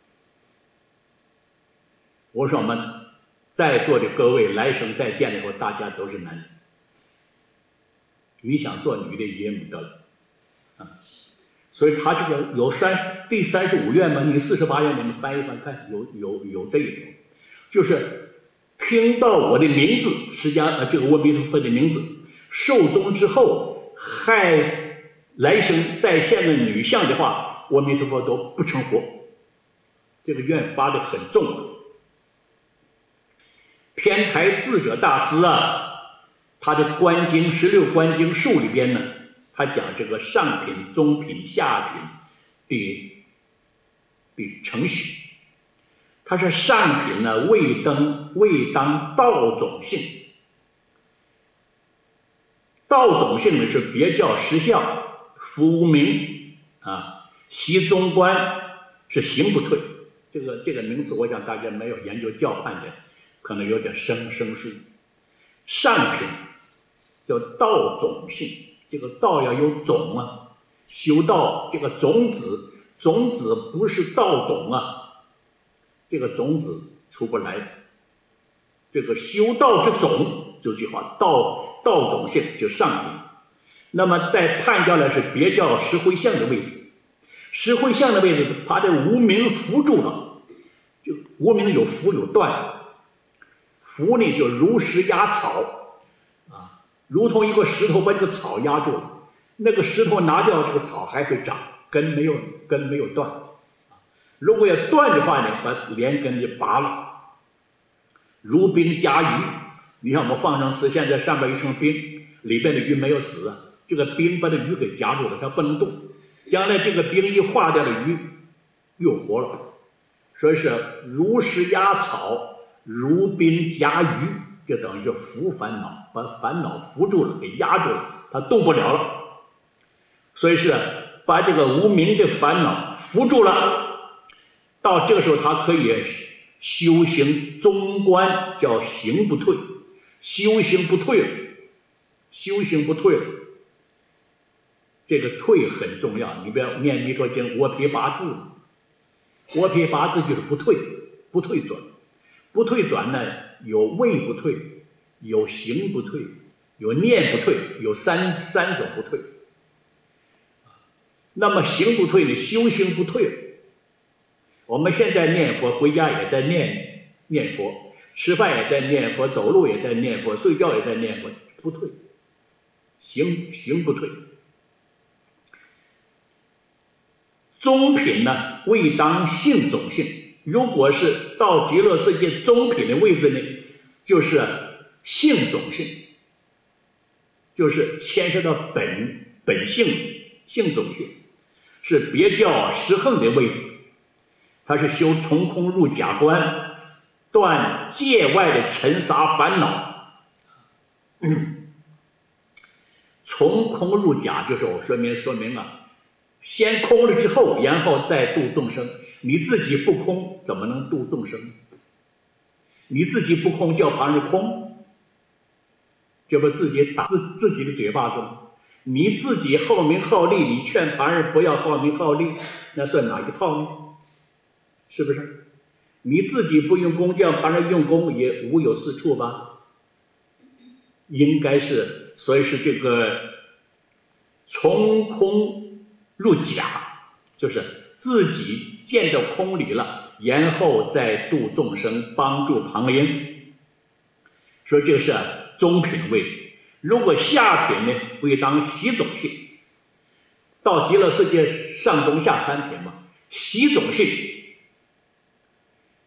我说我们在座的各位来生再见的时候，大家都是男人，你想做女的也没得了啊。所以他这个有三第三十五愿嘛，你四十八愿你们翻一翻看，有有有这一种，就是听到我的名字，实际上呃这个阿弥陀佛的名字，寿终之后还来生再现的女相的话，阿弥陀佛都不成活。这个愿发的很重啊。天台智者大师啊，他的观经十六观经术里边呢，他讲这个上品、中品、下品的的程序。他说上品呢，未当未当道种性。道种性呢是别教实相，福无名啊，习中观是行不退。这个这个名词，我想大家没有研究教判的，可能有点生生疏。上品叫道种性，这个道要有种啊，修道这个种子，种子不是道种啊，这个种子出不来的。这个修道之种，这句话道道种性就上品。那么在判教呢是别教实会相的位置，实会相的位置把这无名扶住了，就无名有扶有断，扶呢就如石压草啊，如同一个石头把这个草压住了，那个石头拿掉，这个草还会长，根没有根没有断。如果要断的话呢，把连根就拔了。如冰夹鱼，你看我们放生寺现在上边一层冰，里边的鱼没有死啊，这个冰把这鱼给夹住了，它不能动。将来这个冰一化掉了，鱼又活了。所以是如石压草，如冰夹鱼，就等于扶烦恼，把烦恼扶住了，给压住了，它动不了了。所以是把这个无明的烦恼扶住了，到这个时候他可以修行中观，叫行不退，修行不退了，修行不退了。这个退很重要，你不要念弥陀经，我撇八字，我撇八字就是不退，不退转，不退转呢，有位不退，有行不退，有念不退，有三三种不退。那么行不退呢，修行不退了。我们现在念佛，回家也在念念佛，吃饭也在念佛，走路也在念佛，睡觉也在念佛，不退，行行不退。中品呢，未当性种性。如果是到极乐世界中品的位置呢，就是性种性，就是牵涉到本本性性种性，是别教实横的位置。它是修从空入假观，断界外的尘沙烦恼。嗯，从空入假就是我说明说明了，先空了之后，然后再度众生。你自己不空，怎么能度众生？你自己不空，叫旁人空，这不自己打自自己的嘴巴中。你自己好名好利，你劝旁人不要好名好利，那算哪一套呢？是不是？你自己不用功，叫旁人用功，也无有是处吧？应该是，所以是这个从空入假，就是自己见到空理了，然后再度众生，帮助旁人。说这是中品位置。如果下品呢，会当习种性。到极乐世界上中下三品嘛，习种性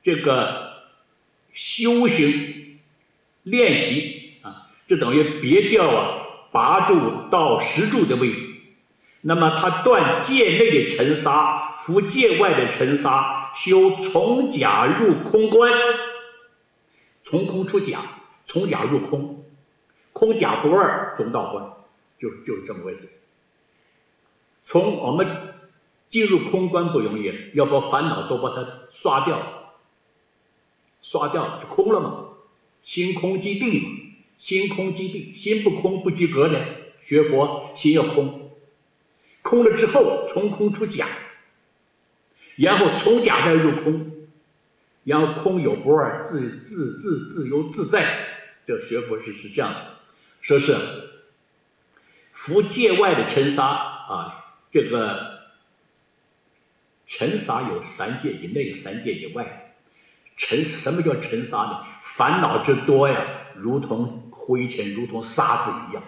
这个修行练习啊，这等于别教啊八柱到十柱的位置。那么他断界内的尘沙，伏界外的尘沙，修从假入空观，从空出假，从假入空，空假不二，中道观，就就是这么回事。从我们进入空观不容易，要把烦恼都把它刷掉，刷掉就空了嘛，心空即定嘛，心空即定，心不空不及格的，学佛心要空，空了之后从空出假，然后从假再入空，然后空有不二，自自自自由自在，这学佛是是这样的，说是伏界外的尘沙啊。这个尘沙有三界以内，三界以外。尘什么叫尘沙呢？烦恼之多呀，如同灰尘，如同沙子一样。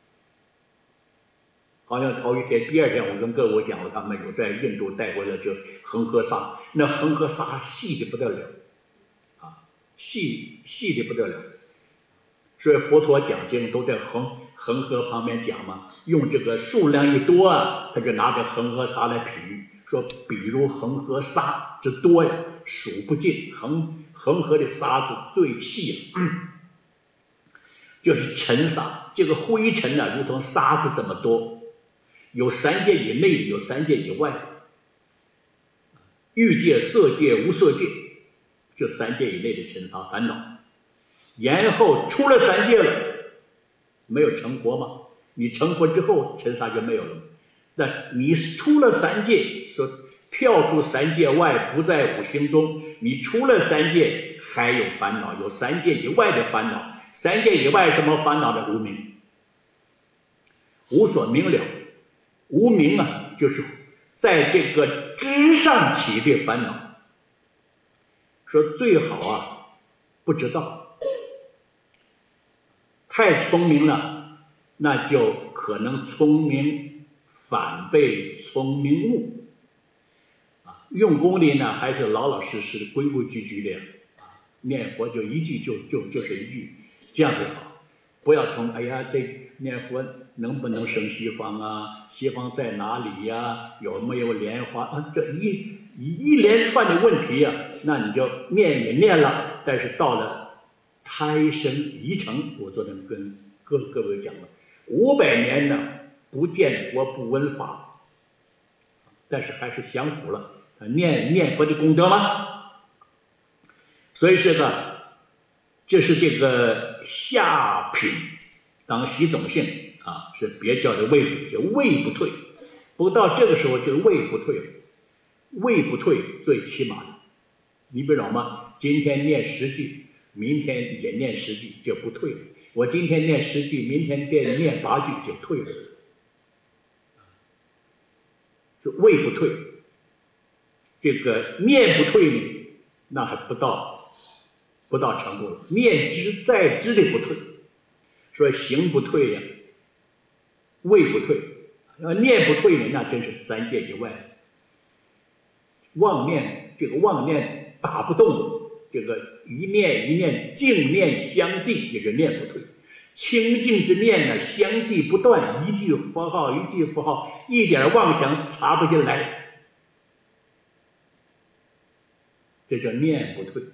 好像头一天、第二天，我跟各位讲过，他们有在印度带回来就恒河沙，那恒河沙细的不得了，啊，细细的不得了。所以佛陀讲经都在恒恒河旁边讲嘛，用这个数量一多啊，他就拿着恒河沙来比喻，说比如恒河沙之多呀，数不尽，恒恒河的沙子最细了，嗯，就是尘沙，这个灰尘呢、啊，如同沙子这么多，有三界以内，有三界以外，欲界、色界、无色界，这三界以内的尘沙烦恼。然后出了三界了，没有成佛吗？你成佛之后，尘沙就没有了。那你出了三界，说跳出三界外，不在五行中。你出了三界，还有烦恼，有三界以外的烦恼。三界以外什么烦恼的？无明，无所明了。无明啊，就是在这个之上起的烦恼。说最好啊，不知道。太聪明了，那就可能聪明反被聪明误啊！用功的呢，还是老老实实的、规规矩矩的啊，念佛就一句就就就是一句，这样就好。不要从哎呀，这念佛能不能生西方啊？西方在哪里呀、啊？有没有莲花啊？这一一连串的问题啊，那你就念也念了，但是到了胎生疑成，我昨天跟各各位讲了，五百年呢不见佛不闻法，但是还是享福了，念念佛的功德吗？所以这个，这是这个下品当习种性啊，是别教的位置，就位不退。不到这个时候，这个位不退了，位不退最起码的。你比如老妈今天念十句。明天也念十句就不退了，我今天念十句，明天念念八句就退了，是位不退。这个念不退呢，那还不到不到程度了。念之在之的不退，说行不退呀、啊，位不退，要念不退呢，那真是三界以外。妄念这个妄念打不动。这个一念一念净念相继，也是念不退。清净之念呢，相继不断，一句佛号一句佛号，一点妄想插不进来，这叫念不退。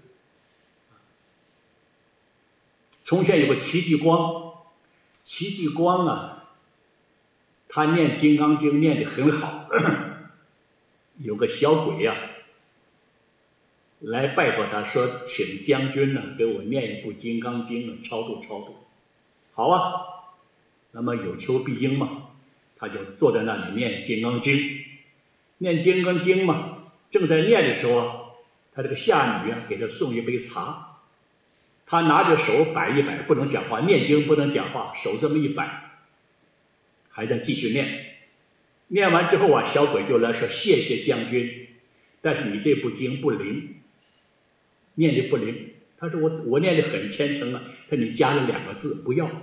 从前有个奇迹光，奇迹光啊，他念金刚经念得很好，有个小鬼呀、啊。来拜托他说，请将军呢给我念一部《金刚经》呢，超度超度。好啊，那么有求必应嘛，他就坐在那里念《金刚经》，念《金刚经》嘛。正在念的时候，他这个下女啊给他送一杯茶，他拿着手摆一摆，不能讲话，念经不能讲话，手这么一摆，还在继续念。念完之后啊，小鬼就来说：“谢谢将军，但是你这部经不灵。”念的不灵，他说我我念的很虔诚啊，他说你加了两个字不要，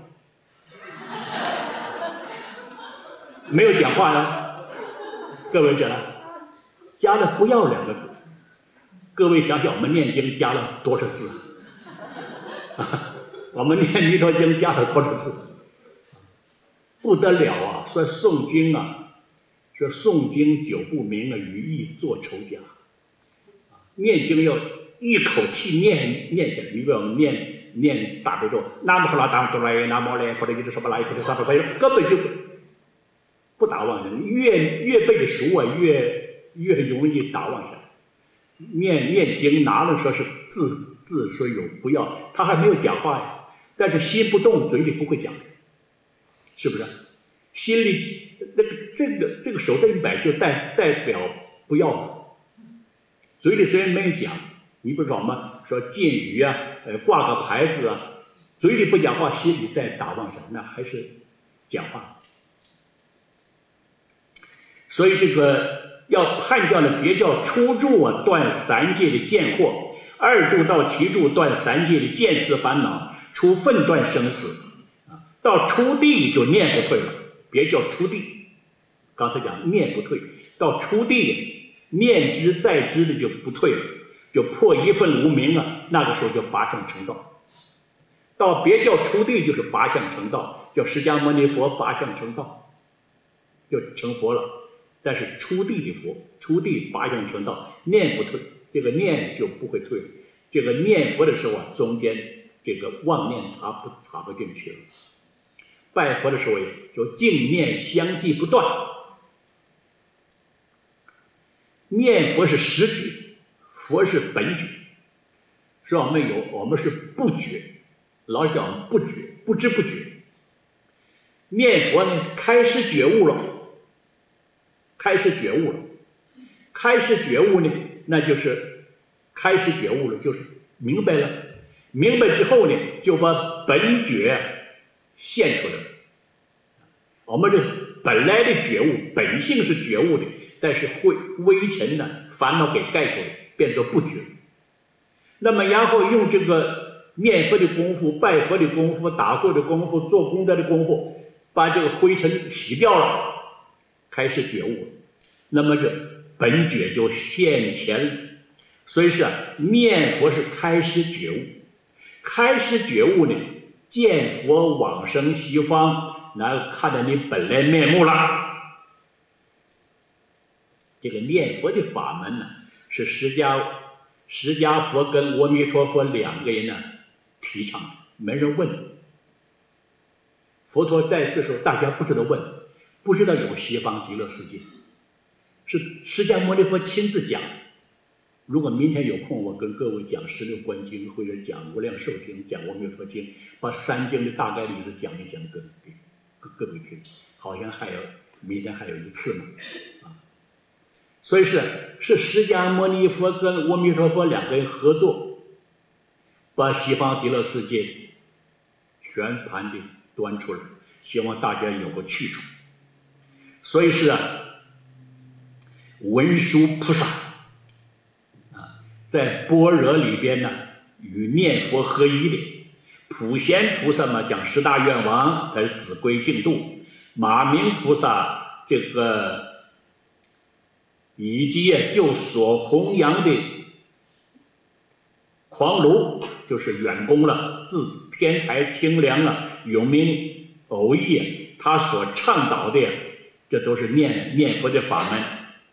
没有讲话呀，各位讲了，加了不要两个字， 各位想想，我们念经加了多少字啊？我们念弥陀经加了多少字？不得了啊！说诵经啊，说诵经久不明啊，语意作愁家。念经要一口气念念下来，你比如念念大悲咒，南无呼啦达哆啦耶，南无来佛的就是什么来佛的萨婆佛，根本就不打妄想，越越背的熟啊，越越容易打妄想。念念经哪能说是字字虽有不要，他还没有讲话呀，但是心不动，嘴里不会讲，是不是？心里那个这个这个手这一摆就代代表不要了，嘴里虽然没有讲，你不知道吗？说禁语啊，呃，挂个牌子啊，嘴里不讲话，心里在打妄想，那还是讲话。所以这个要汉教呢，别叫初住啊，断三界的见惑；二住到七住断三界的见思烦恼；初分断生死，啊，到初地就念不退了。别叫初地，刚才讲念不退，到初地念之在之的就不退了，就破一分无明啊，那个时候就八相成道。到别叫初地就是八相成道，叫释迦牟尼佛八相成道，就成佛了。但是初地的佛，初地八相成道，念不退，这个念就不会退。这个念佛的时候啊，中间这个妄念插不插不进去了。拜佛的时候也就净念相继不断。念佛是实觉，佛是本觉，是我们有，我们是不觉，老讲不觉，不知不觉。念佛呢，开始觉悟了，开始觉悟了，开始觉悟呢，那就是开始觉悟了，就是明白了，明白之后呢，就把本觉现出来。我们这本来的觉悟，本性是觉悟的，但是会微尘呢，烦恼给盖住了，变作不觉。那么然后用这个念佛的功夫、拜佛的功夫、打坐的功夫、做功德的功夫，把这个灰尘洗掉了，开始觉悟了。那么这本觉就现前了。所以是啊，念佛是开始觉悟，开始觉悟呢，见佛往生西方，然后看到你本来面目了。这个念佛的法门呢，是释迦释迦佛跟阿弥陀佛两个人呢提倡的，没人问。佛陀在世的时候，大家不知道问，不知道有西方极乐世界，是释迦牟尼佛亲自讲。如果明天有空，我跟各位讲十六观经，或者讲无量寿经，讲阿弥陀经，把三经的大概意思讲一讲给各各位听。好像还有明天还有一次呢，啊，所以是是释迦牟尼佛跟阿弥陀佛两个人合作，把西方极乐世界全盘的端出来，希望大家有个去处。所以是啊，文殊菩萨啊，在般若里边呢，与念佛合一的。普贤菩萨嘛，讲十大愿王，他是子规净度；马明菩萨这个以及就所弘扬的狂炉，就是远公了，自天台清凉啊，永明偶益，他所倡导的，这都是念念佛的法门。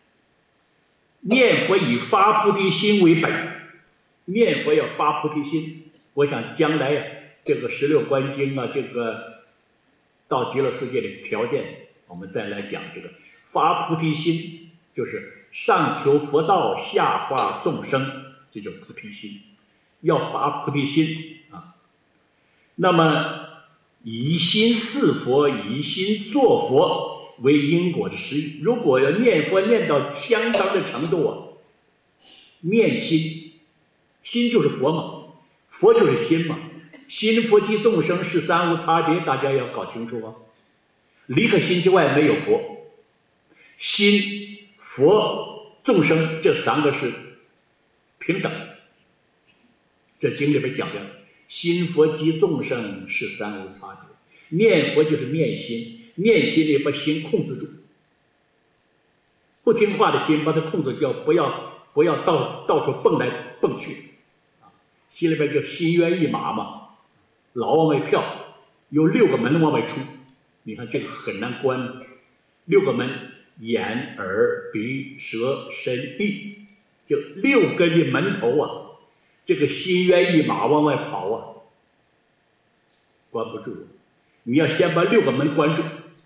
念佛以发菩提心为本，念佛要发菩提心。我想将来呀，这个十六观经啊，这个到极乐世界的条件，我们再来讲这个发菩提心，就是上求佛道，下化众生，这叫菩提心。要发菩提心啊，那么以心事佛，以心做佛为因果的实义。如果要念佛念到相当的程度啊，念心，心就是佛嘛，佛就是心嘛，心佛及众生是三无差别，大家要搞清楚啊。离开心之外没有佛，心、佛、众生这三个是平等。这经里边讲的，心佛及众生是三无差别。念佛就是念心，念心里把心控制住，不听话的心把它控制掉，不要不要到到处蹦来蹦去，啊，心里边就心猿意马嘛，老往外跳，有六个门往外出，你看这个很难关，六个门，眼耳鼻舌身意，就六根的门头啊，这个心猿意马往外跑啊，关不住，你要先把六个门关住，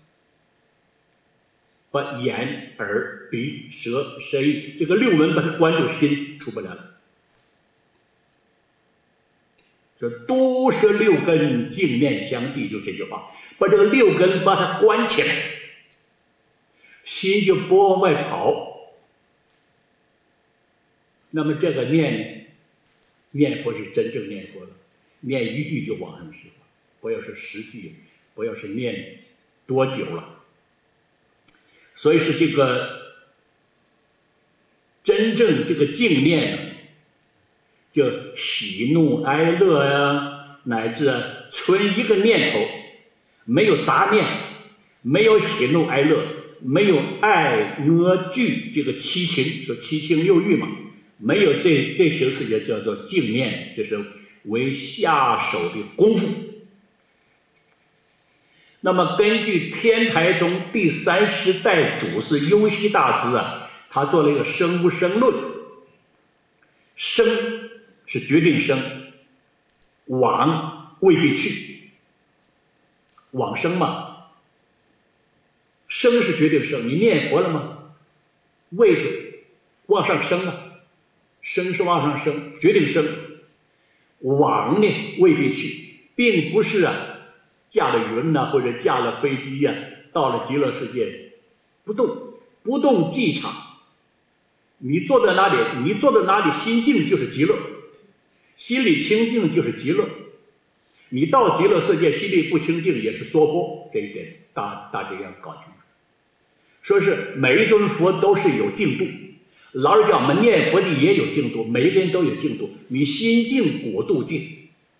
把眼耳鼻舌身意这个六门把它关住，心出不来了。说都是六根镜面相继，就这句话，把这个六根把它关起来，心就不往外跑。那么这个念念佛是真正念佛了，念一句就往生十法，不要是十句，不要是念多久了。所以是这个真正这个净念，就喜怒哀乐呀、啊，乃至啊存一个念头，没有杂念，没有喜怒哀乐，没有爱恶惧这个七情，说七情六欲嘛，没有这这些事情叫做净念，这是为下手的功夫。那么根据天台宗第三十代祖师优溪大师啊，他做了一个生无生论，生是决定生，往未必去，往生嘛，生是决定生，你念佛了吗？位子往上升啊，生是往上升，决定生，往呢未必去，并不是啊驾了云呐、啊，或者驾了飞机呀、啊，到了极乐世界不动，不动即场。你坐在哪里，你坐在哪里，心静就是极乐，心里清净就是极乐。你到极乐世界，心里不清净也是娑婆，这一点大大家要搞清楚。说是每一尊佛都是有净度，老实讲，我们念佛的也有净度，每一个人都有净度。你心净果度净。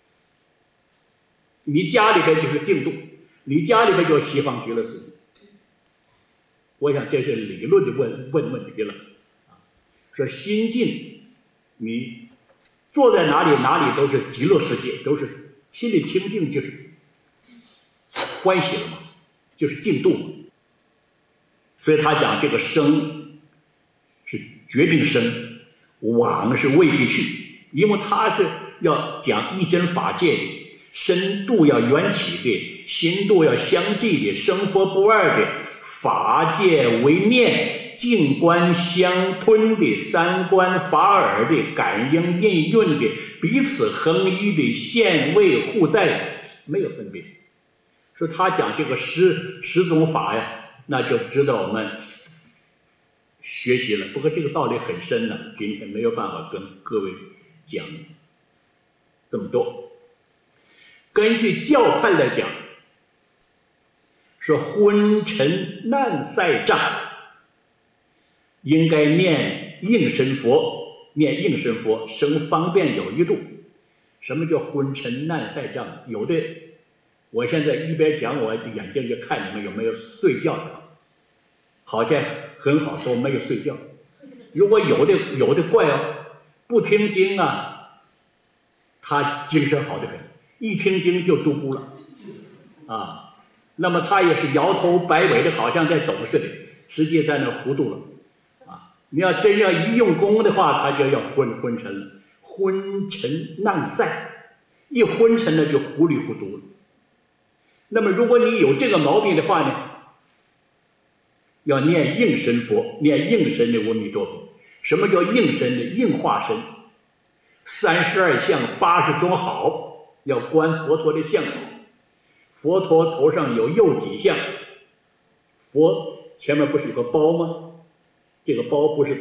你家里边就是净度，你家里边就是西方极乐世界。我想这是理论的问问问题了，啊，说心净，你坐在哪里哪里都是极乐世界，都是心里清净，就是欢喜了嘛，就是净度嘛。所以他讲这个生是决定生，往是未必去，因为他是要讲一真法界的。深度要缘起的，心度要相继的，生活不二的，法界为念，静观相吞的，三观法尔的，感应应运的，彼此恒一的，现位互在，没有分别。说他讲这个十十种法呀，那就值得我们学习了。不过这个道理很深呢、啊，今天没有办法跟各位讲这么多。根据教派来讲，说昏沉难赛障，应该念应身佛，念应身佛生方便有余度。什么叫昏沉难赛障？有的，我现在一边讲，我眼睛就看你们有没有睡觉的，好像很好，都没有睡觉。如果有的有的怪哦，不听经啊，他精神好得很。一听经就嘟咕了，啊，那么他也是摇头摆尾的，好像在懂似的，实际在那糊涂了，啊，你要真要一用功的话，他就要昏昏沉了，昏沉难赛，一昏沉呢就糊里糊涂了。那么如果你有这个毛病的话呢，要念应身佛，念应身的阿弥陀佛。什么叫应身的？应化身，三十二相，八十种好。要观佛陀的相好，佛陀头上有右几相，佛前面不是有个包吗？这个包不是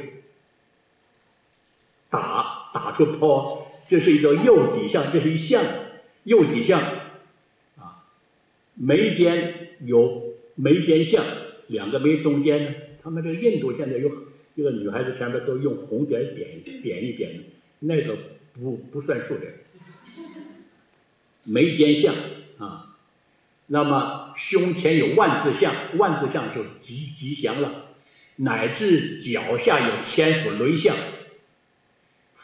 打打出包，这是一个右几相，这是一相，右几相啊，眉间有眉间相，两个眉中间呢，他们这个印度现在有这个女孩子前面都用红点点点一点，那个不不算数的。眉间相啊，那么胸前有万字相，万字相就吉吉祥了，乃至脚下有千佛轮相，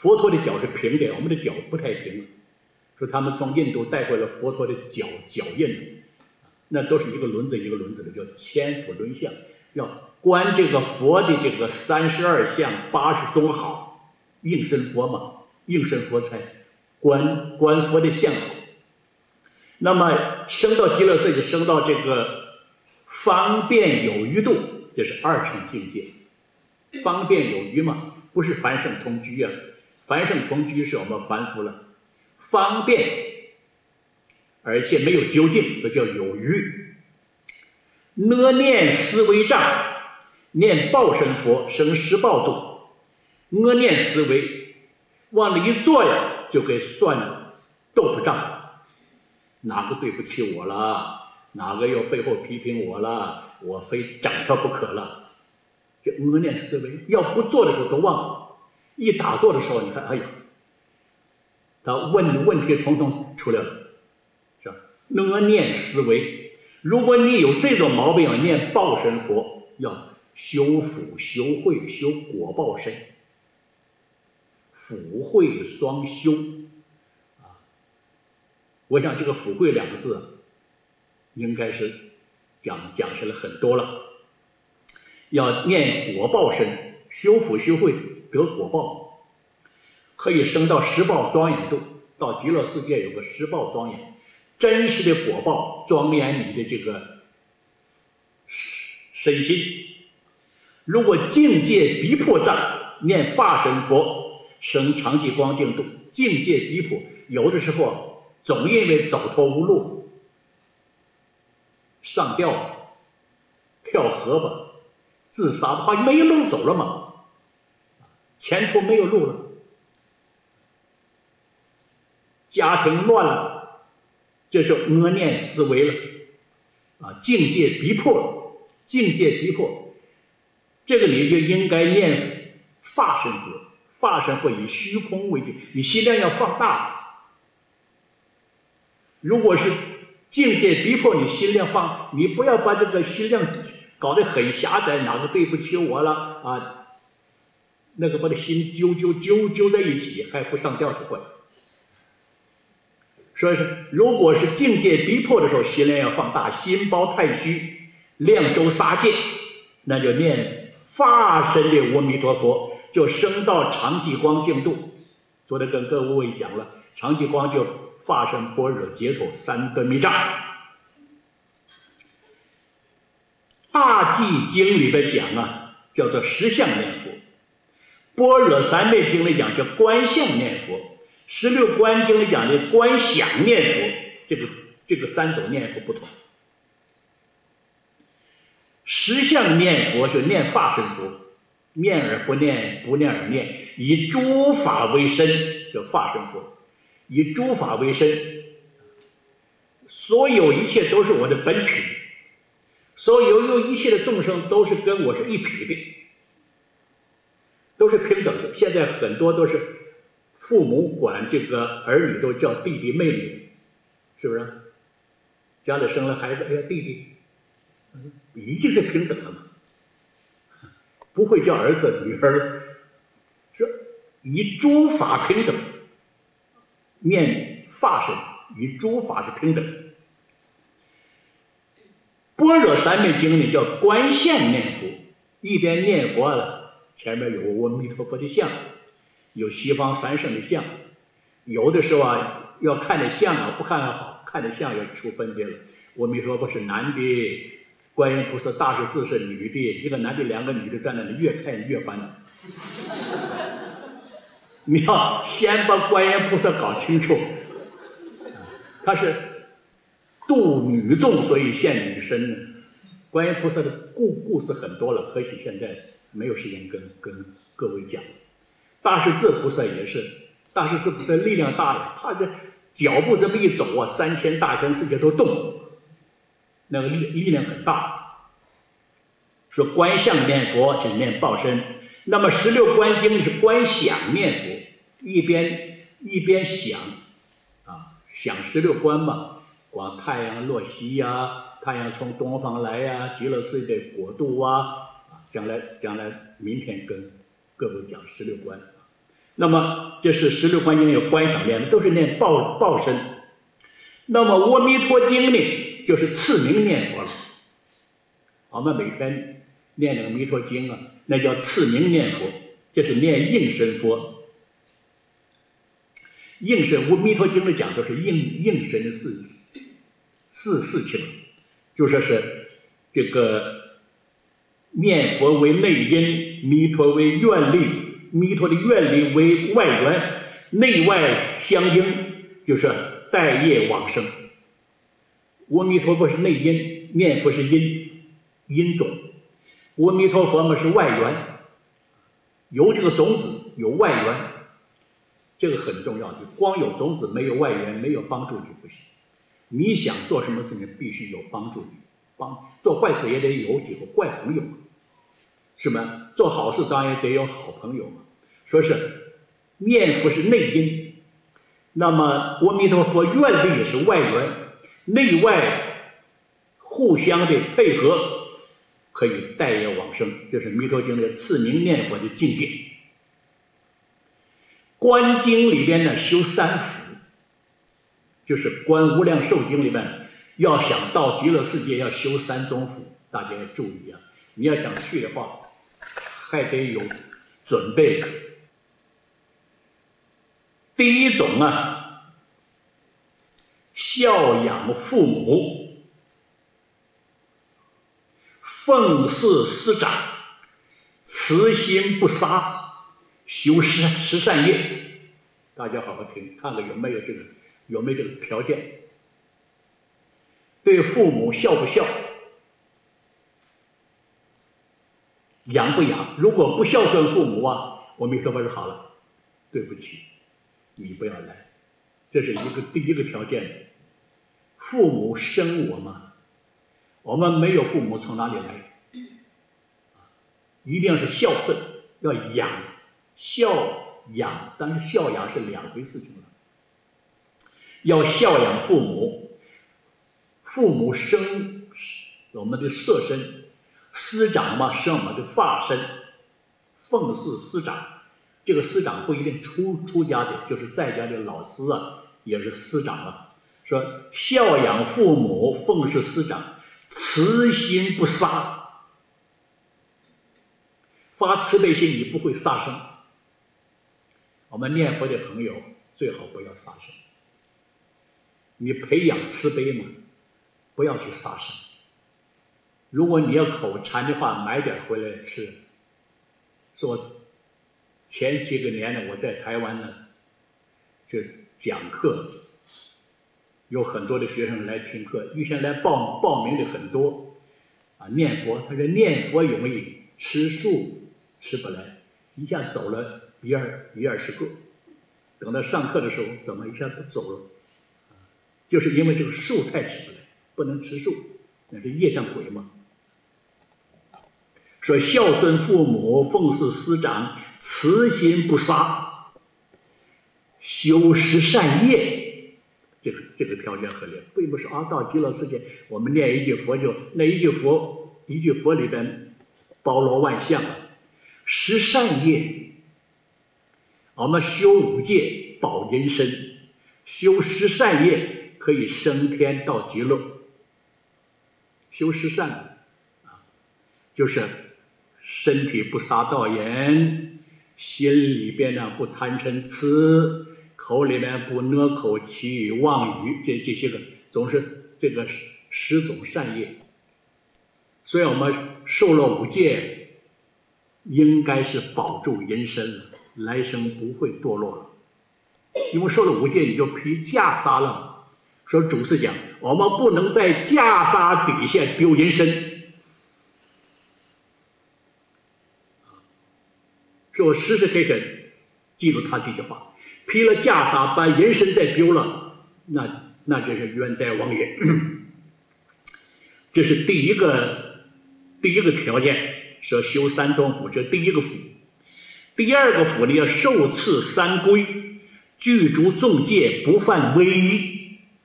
佛陀的脚是平的，我们的脚不太平。说他们从印度带回了佛陀的脚脚印，那都是一个轮子一个轮子的，叫千佛轮相。要观这个佛的这个三十二相八十宗好，应身佛嘛，应身佛才观观佛的相好。那么升到极乐世界，升到这个方便有余度，这是二乘境界。方便有余嘛，不是凡圣同居啊，凡圣同居是我们凡夫了。方便，而且没有究竟，这叫有余。呢念思维障，念报身佛生十报度。呢念思维，往里一坐呀，就给算豆腐账，哪个对不起我了，哪个又背后批评我了，我非整他不可了。这呢念思维，要不做的时候都忘了，一打坐的时候，你看，哎呀。他问的问题统统出来了，是吧？呢念思维，如果你有这种毛病，要念报身佛，要修福、修慧、修果报身，福慧双修啊。我想这个福慧两个字，应该是讲讲起来很多了。要念果报身，修福修慧得果报。可以升到十报庄严度，到极乐世界有个十报庄严，真实的果报庄严你的这个身心。如果境界逼迫障，念法身佛生常寂光净度。境界逼迫，有的时候总因为走投无路，上吊、跳河吧、自杀的话，没有路走了嘛，前途没有路了。家庭乱了，这就呢念思维了，啊，境界逼迫了，境界逼迫，这个你就应该念法身佛，法身佛以虚空为境，你心量要放大。如果是境界逼迫你心量放，你不要把这个心量搞得很狭窄，哪个对不起我了啊？那个把这心揪揪揪揪在一起，还不上吊就坏。所以说，如果是境界逼迫的时候，心量要放大，心包太虚，量周杀戒，那就念法身的阿弥陀佛，就升到常寂光净度。昨天跟各位讲了，常寂光就法身般若解脱三顿密障。大寂经里边讲啊，叫做实相念佛；般若三昧经里讲叫观相念佛。十六观经里讲的观想念佛，这个这个三种念佛不同。实相念佛是念法身佛，念而不念，不念而念，以诸法为身，叫法身佛。以诸法为身，所有一切都是我的本体，所有有一切的众生都是跟我是一体的，都是平等的。现在很多都是。父母管这个儿女都叫弟弟妹妹，是不是？家里生了孩子，哎呀弟弟，已经是平等了嘛，不会叫儿子女儿，说以诸法平等，念法身与诸法是平等。般若三昧经里叫观相念佛，一边念佛了，前面有阿弥陀佛的像。有西方三圣的像，有的时候啊，要看的像啊，不看还好，看的像要出分别了。阿弥陀佛是男的，观音菩萨大势至是女的，一个男的两个女的在那里，越看越烦恼。你要先把观音菩萨搞清楚，他是度女众，所以现女身呢。观音菩萨的故故事很多了，可惜现在没有时间跟跟各位讲。大势至菩萨也是，大势至菩萨力量大了，他这脚步这么一走啊，三千大千世界都动，那个力力量很大。说观相念佛就念报身，那么十六观经是观想念佛，一边一边想啊，想十六观嘛，光太阳落西呀、啊，太阳从东方来呀、啊，极乐世界国度啊，啊，将来将来明天跟各位讲十六观。 那么这是十六观经有观想念，都是念报报身。那么阿弥陀经呢，就是次名念佛了。我们每天念那个弥陀经啊，那叫次名念佛，这是念应身佛。应身，阿弥陀经里讲的是应应身四四事情，就说是这个念佛为内因，弥陀为愿力，弥陀的愿力为外缘，内外相应，就是待业往生。阿弥陀佛是内因，念佛是因因种，阿弥陀佛嘛是外缘，有这个种子，有外缘，这个很重要的。光有种子没有外缘，没有帮助你不行。你想做什么事情，必须有帮助你，帮做坏事也得有几个坏朋友，是吗？做好事当然得有好朋友嘛。说是念佛是内因，那么阿弥陀佛愿力也是外缘，内外互相的配合，可以待业往生。这是弥陀经的次名念佛的境界。观经里边呢修三福，就是观无量寿经里面，要想到极乐世界要修三种福，大家要注意啊！你要想去的话，还得有准备。第一种啊，孝养父母，奉事师长，慈心不杀，修十十善业。大家好好听，看看有没有这个有没有这个条件。对父母孝不孝，养不养？如果不孝顺父母啊，阿弥陀佛说好了，对不起，你不要来。这是一个第一个条件。父母生我们，我们没有父母从哪里来？一定是孝顺，要养，孝养，但是孝养是两回事情了。要孝养父母，父母生我们的色身，师长嘛生我们的法身，奉事师长。这个师长不一定出出家的，就是在家的老师啊，也是师长啊。说孝养父母，奉事师长，慈心不杀。发慈悲心，你不会杀生。我们念佛的朋友最好不要杀生。你培养慈悲嘛，不要去杀生。如果你要口馋的话，买点回来吃。说前几个年呢，我在台湾呢，就讲课，有很多的学生来听课，预先来报报名的很多，啊，念佛，他说念佛容易，吃素吃不来，一下走了一二一二十个，等到上课的时候，怎么一下不走了？就是因为这个素菜吃不来，不能吃素，那是业障鬼嘛。说孝顺父母，奉事师长，慈心不杀，修十善业，这个这个条件合理，并不是啊，到极乐世界我们念一句佛就那一句佛一句佛里边包罗万象啊。十善业，我们修五戒保人身，修十善业可以升天到极乐。修十善啊，就是身体不杀盗淫，心里边呢不贪嗔痴，口里面不讷口绮语妄语，这这些个总是这个十种善业。所以我们受了五戒，应该是保住人身了，来生不会堕落了。因为受了五戒，你就披袈裟了。说祖师讲，我们不能在袈裟底下丢人身。说我时时刻刻记住他这句话，披了袈裟，把人身再丢了，那那真是冤哉枉也。这是第一个第一个条件，说修三种福，这是第一个福。第二个福呢，要受持三规，具足众戒，不犯威仪。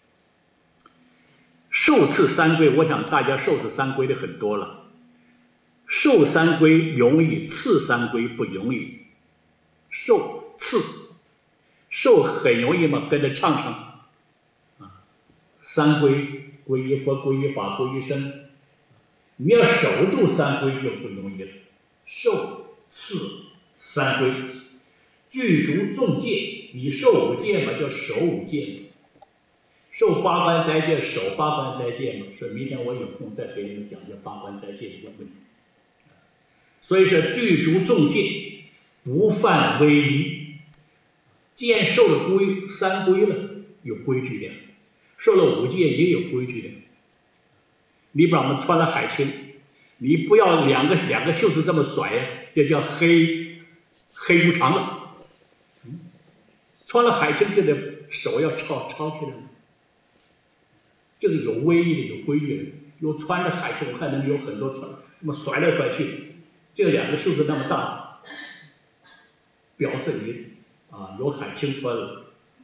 受持三规，我想大家受持三规的很多了。受三规容易，持三规不容易。受次，受很容易嘛，跟着唱唱啊，三归，皈依佛，皈依法，皈依僧。你要守住三归就不容易了，受次三归，具足众戒，你受五戒嘛，就守五戒嘛。受八关斋戒，守八关斋戒嘛，所以明天我有空再给你们讲讲八关斋戒这个问题。所以说具足众戒，不犯威仪。既然受了规三规了，有规矩的；受了五戒也有规矩的。你把我们穿了海青，你不要两个两个袖子这么甩呀，这叫黑黑无常了。嗯，穿了海青就得手要抄抄起来。这个有威仪的，有规矩的。有穿着海青，我看人有很多穿，那么甩来甩去，这两个袖子那么大，表示你啊有海青穿了。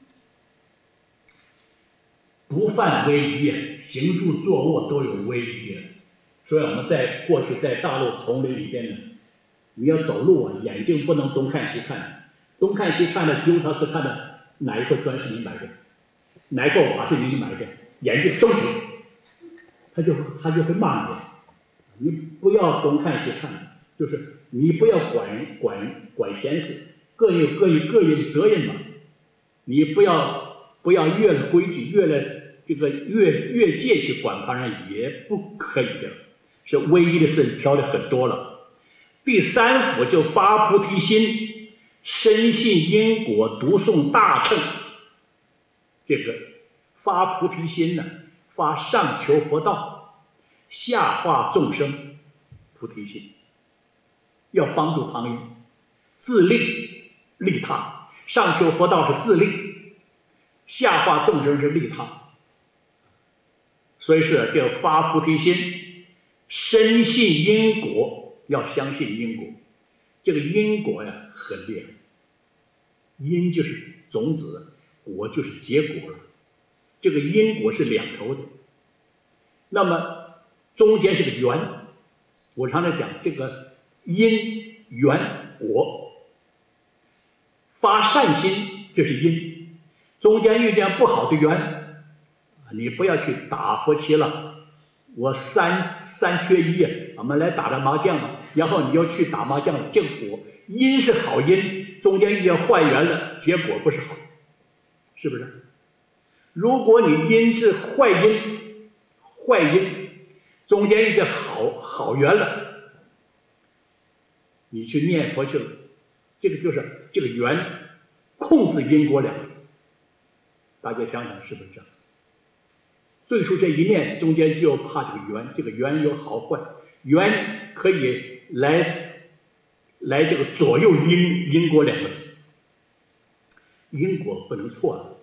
不犯威仪啊，行住坐卧都有威仪啊。所以我们在过去在大陆丛林里边呢，你要走路啊，眼睛不能东看西看，东看西看的，经常是看的哪一块砖是你买的，哪一块瓦是你买的。眼睛收起，他就他就会骂你。你不要东看西看，就是你不要管管管闲事，各有各有各有的责任嘛。你不要不要越了规矩，越了这个越越界去管旁人也不可以的，是唯一的事挑的很多了。第三幅就发菩提心，深信因果，读诵大乘，这个。发菩提心呢，发上求佛道，下化众生，菩提心，要帮助旁人，自利利他。上求佛道是自利，下化众生是利他。所以是这个发菩提心，深信因果，要相信因果。这个因果呀，很厉害。因就是种子，果就是结果了。这个因果是两头的，那么中间是个缘。我常常讲这个因缘果，发善心这是因，中间遇见不好的缘，你不要去打佛七了。我三三缺一，我们来打打麻将了，然后你又去打麻将了，这个果因是好因，中间遇见坏缘了，结果不是好，是不是？如果你因是坏因，坏因中间一个好好缘了，你去念佛去了，这个就是这个缘控制因果两个字。大家想想是不是这样？最初这一念中间就怕这个缘，这个缘有好坏，缘可以来来这个左右因因果两个字，因果不能错了。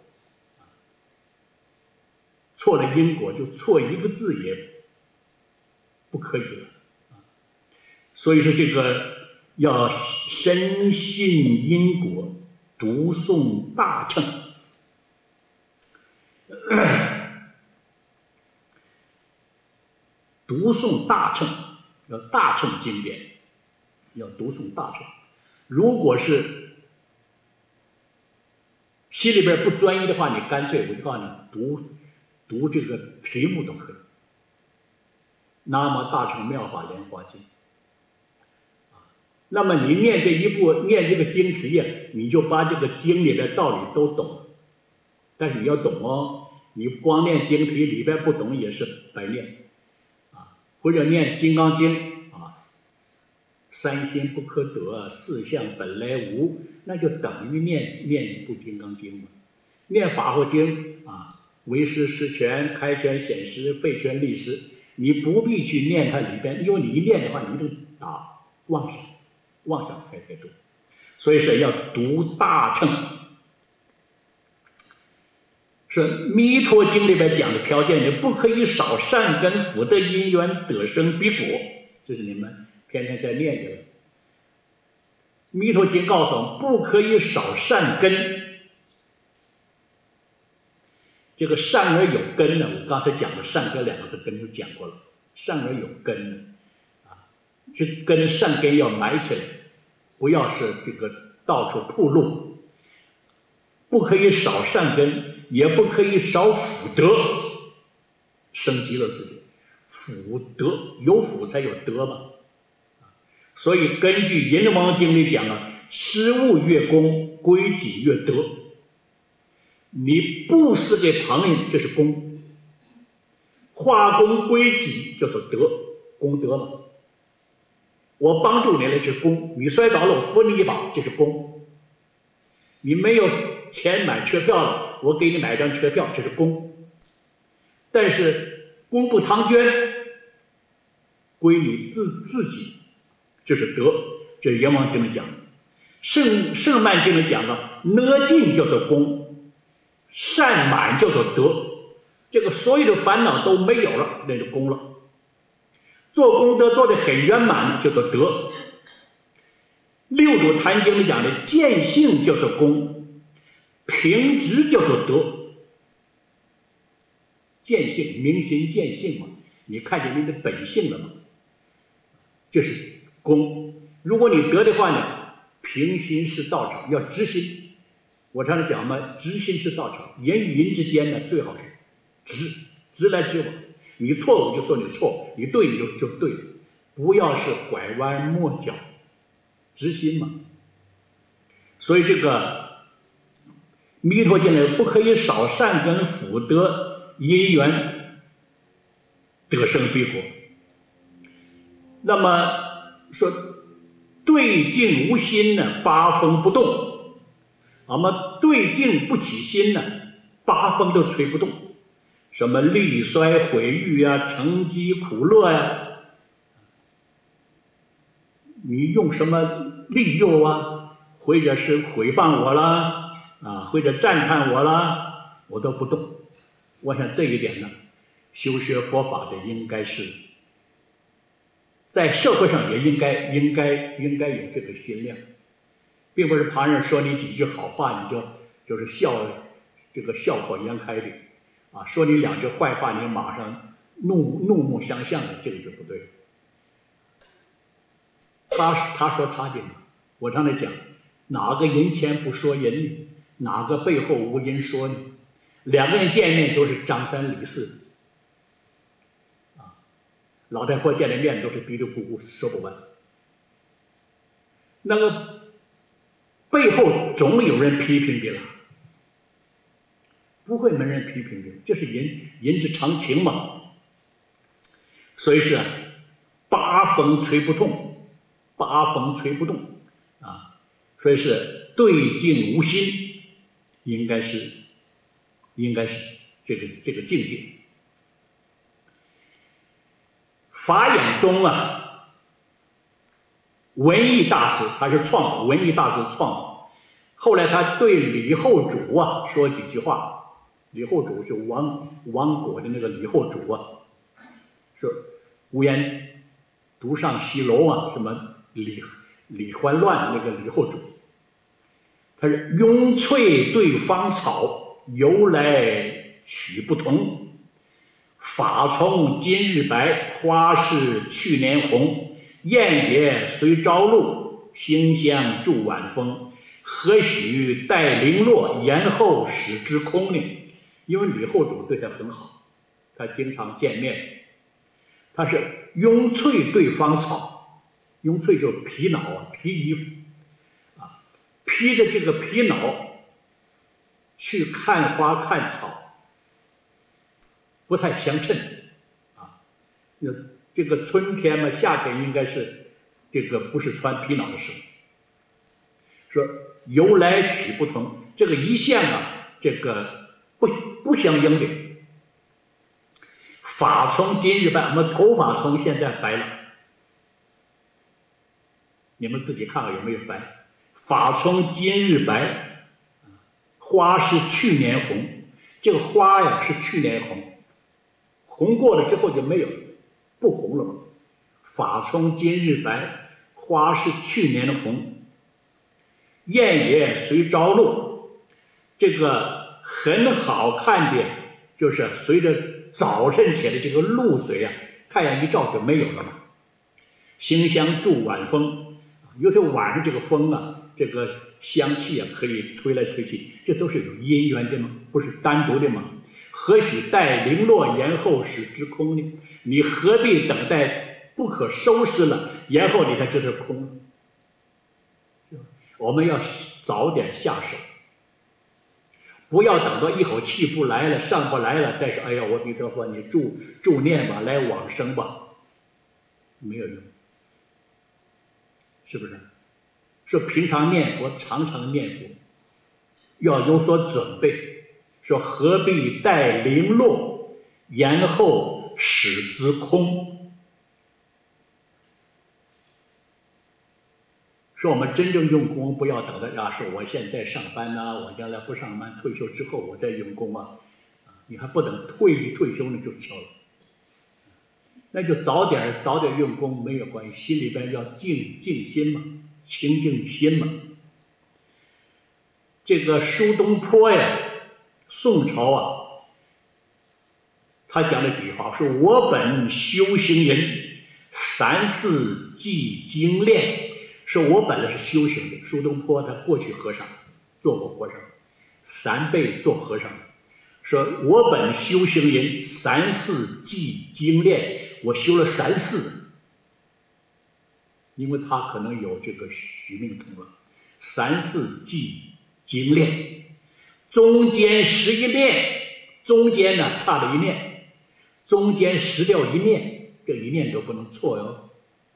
错了因果就错一个字也不可以了，所以说这个要深信因果，读诵大乘。读诵大乘，要大乘经典，要读诵大乘。如果是心里边不专一的话，你干脆我就告诉你读。读这个题目都可以，南无大乘妙法莲华经。那么你念这一部，念这个经题呀，你就把这个经里的道理都懂了。但是你要懂哦，你光念经题里边不懂也是白念啊。或者念金刚经啊，三心不可得，四相本来无，那就等于念念一部金刚经嘛。念法华经啊。为师实权，开权显实，废权立实，你不必去念它里边，因为你一念的话，你就打妄想，妄想太太多，所以说要读大乘。是《弥陀经》里边讲的条件，你不可以少善根福德因缘得生彼果，这是你们天天在念的。《弥陀经》告诉我们，不可以少善根。这个善而有根呢，我刚才讲的善根两个字根就讲过了，善而有根呢，啊，这根善根要埋起来，不要是这个到处铺路， 不可以少善根，也不可以少福德，升极乐世界。福德有福才有德嘛。所以根据《阎王经》里讲啊，施物越功，归己越德。你布施给旁人，这是功；化功归己，叫做德，功德嘛。我帮助你了，这是功；你摔倒了，我扶你一把，这是功；你没有钱买车票了，我给你买张车票，这是功。但是功不唐捐，归你自自己，这是德。这是《阎王经》里讲的。圣圣曼经里讲了，哪尽叫做功，善满叫做德。这个所有的烦恼都没有了，那就功了。做功德做得很圆满，叫做德。六祖坛经里讲的见性叫做功，平直叫做德。见性，明心见性嘛，你看见你的本性了吗？这是功。如果你德的话呢，平心是道场，要直心。我常常讲嘛，直心是道场。人与人之间呢，最好是直，直来直往。你错误就说你错误，你对你就就对了，不要是拐弯抹角，直心嘛。所以这个弥陀经里不可以少善根福德因缘得生彼国。那么说对境无心呢，八风不动；那么对境不起心呢，八风都吹不动。什么利衰毁誉啊，成疾苦乐呀、啊，你用什么利诱啊，或者是毁谤我啦，啊，或者赞叹我啦，我都不动。我想这一点呢，修学佛法的应该是，在社会上也应该应该应该有这个心量，并不是旁人说你几句好话，你就就是笑这个笑口颜开的。啊，说你两句坏话，你马上怒怒目相向的，这个就不对。他他说他的，我常常讲，哪个人前不说人呢？哪个背后无人说呢？两个人见面都是张三李四，啊，老太婆见了面都是嘀嘀咕咕说不完。那个背后总有人批评的了。不会没人批评的，这是人人之常情嘛。所以是八风吹不动，八风吹不动啊。所以是对境无心，应该是应该是这个这个境界。法眼中啊，文艺大师他是创文艺大师创，后来他对李后主啊说几句话。李后主就亡亡国的那个李后主啊，说无言独上西楼啊，什么李李欢乱那个李后主，他是拥翠对芳草，由来取不同。法从今日白，花是去年红。燕也随朝露，馨香助晚风。何许待零落，延后使之空呢？因为李后主对他很好，他经常见面。他是拥翠对芳草，拥翠就是皮袄啊，皮衣服啊，披着这个皮袄去看花看草，不太相称啊。那这个春天嘛，夏天应该是这个不是穿皮袄的时候。说由来取不同，这个一向啊，这个不不相应的。发从今日白，我们头发从现在白了，你们自己看看有没有白。发从今日白，花是去年红，这个花呀是去年红，红过了之后就没有，不红了嘛。发从今日白，花是去年红。燕也随朝露，这个很好看的，就是随着早晨起来这个露水啊，太阳一照就没有了嘛。馨香助晚风，尤其晚上这个风啊，这个香气啊可以吹来吹去，这都是有因缘的吗？不是单独的吗？何许待零落延后使之空呢？你何必等待不可收拾了，延后你才知道空呢？我们要早点下手，不要等到一口气不来了，上不来了，再说哎呀，阿弥陀佛，你助助念吧，来往生吧，没有用，是不是？说平常念佛，常常念佛，要有所准备。说何必待零落，延后使之空。说我们真正用功，不要等到啊，说我现在上班呐、啊，我将来不上班，退休之后我再用功啊，你还不等退一退休呢就敲了，那就早点早点用功没有关系，心里边要静静心嘛，清净心嘛。这个苏东坡呀，宋朝啊，他讲了几句话，说我本修行人，三世既精炼。说我本来是修行的，苏东坡他过去和尚，做过和尚，三辈做和尚。说我本修行人，三世既精炼，我修了三世，因为他可能有这个许命通了，三世既精炼，中间失一念，中间呢差了一念，中间失掉一念，这一念都不能错哟。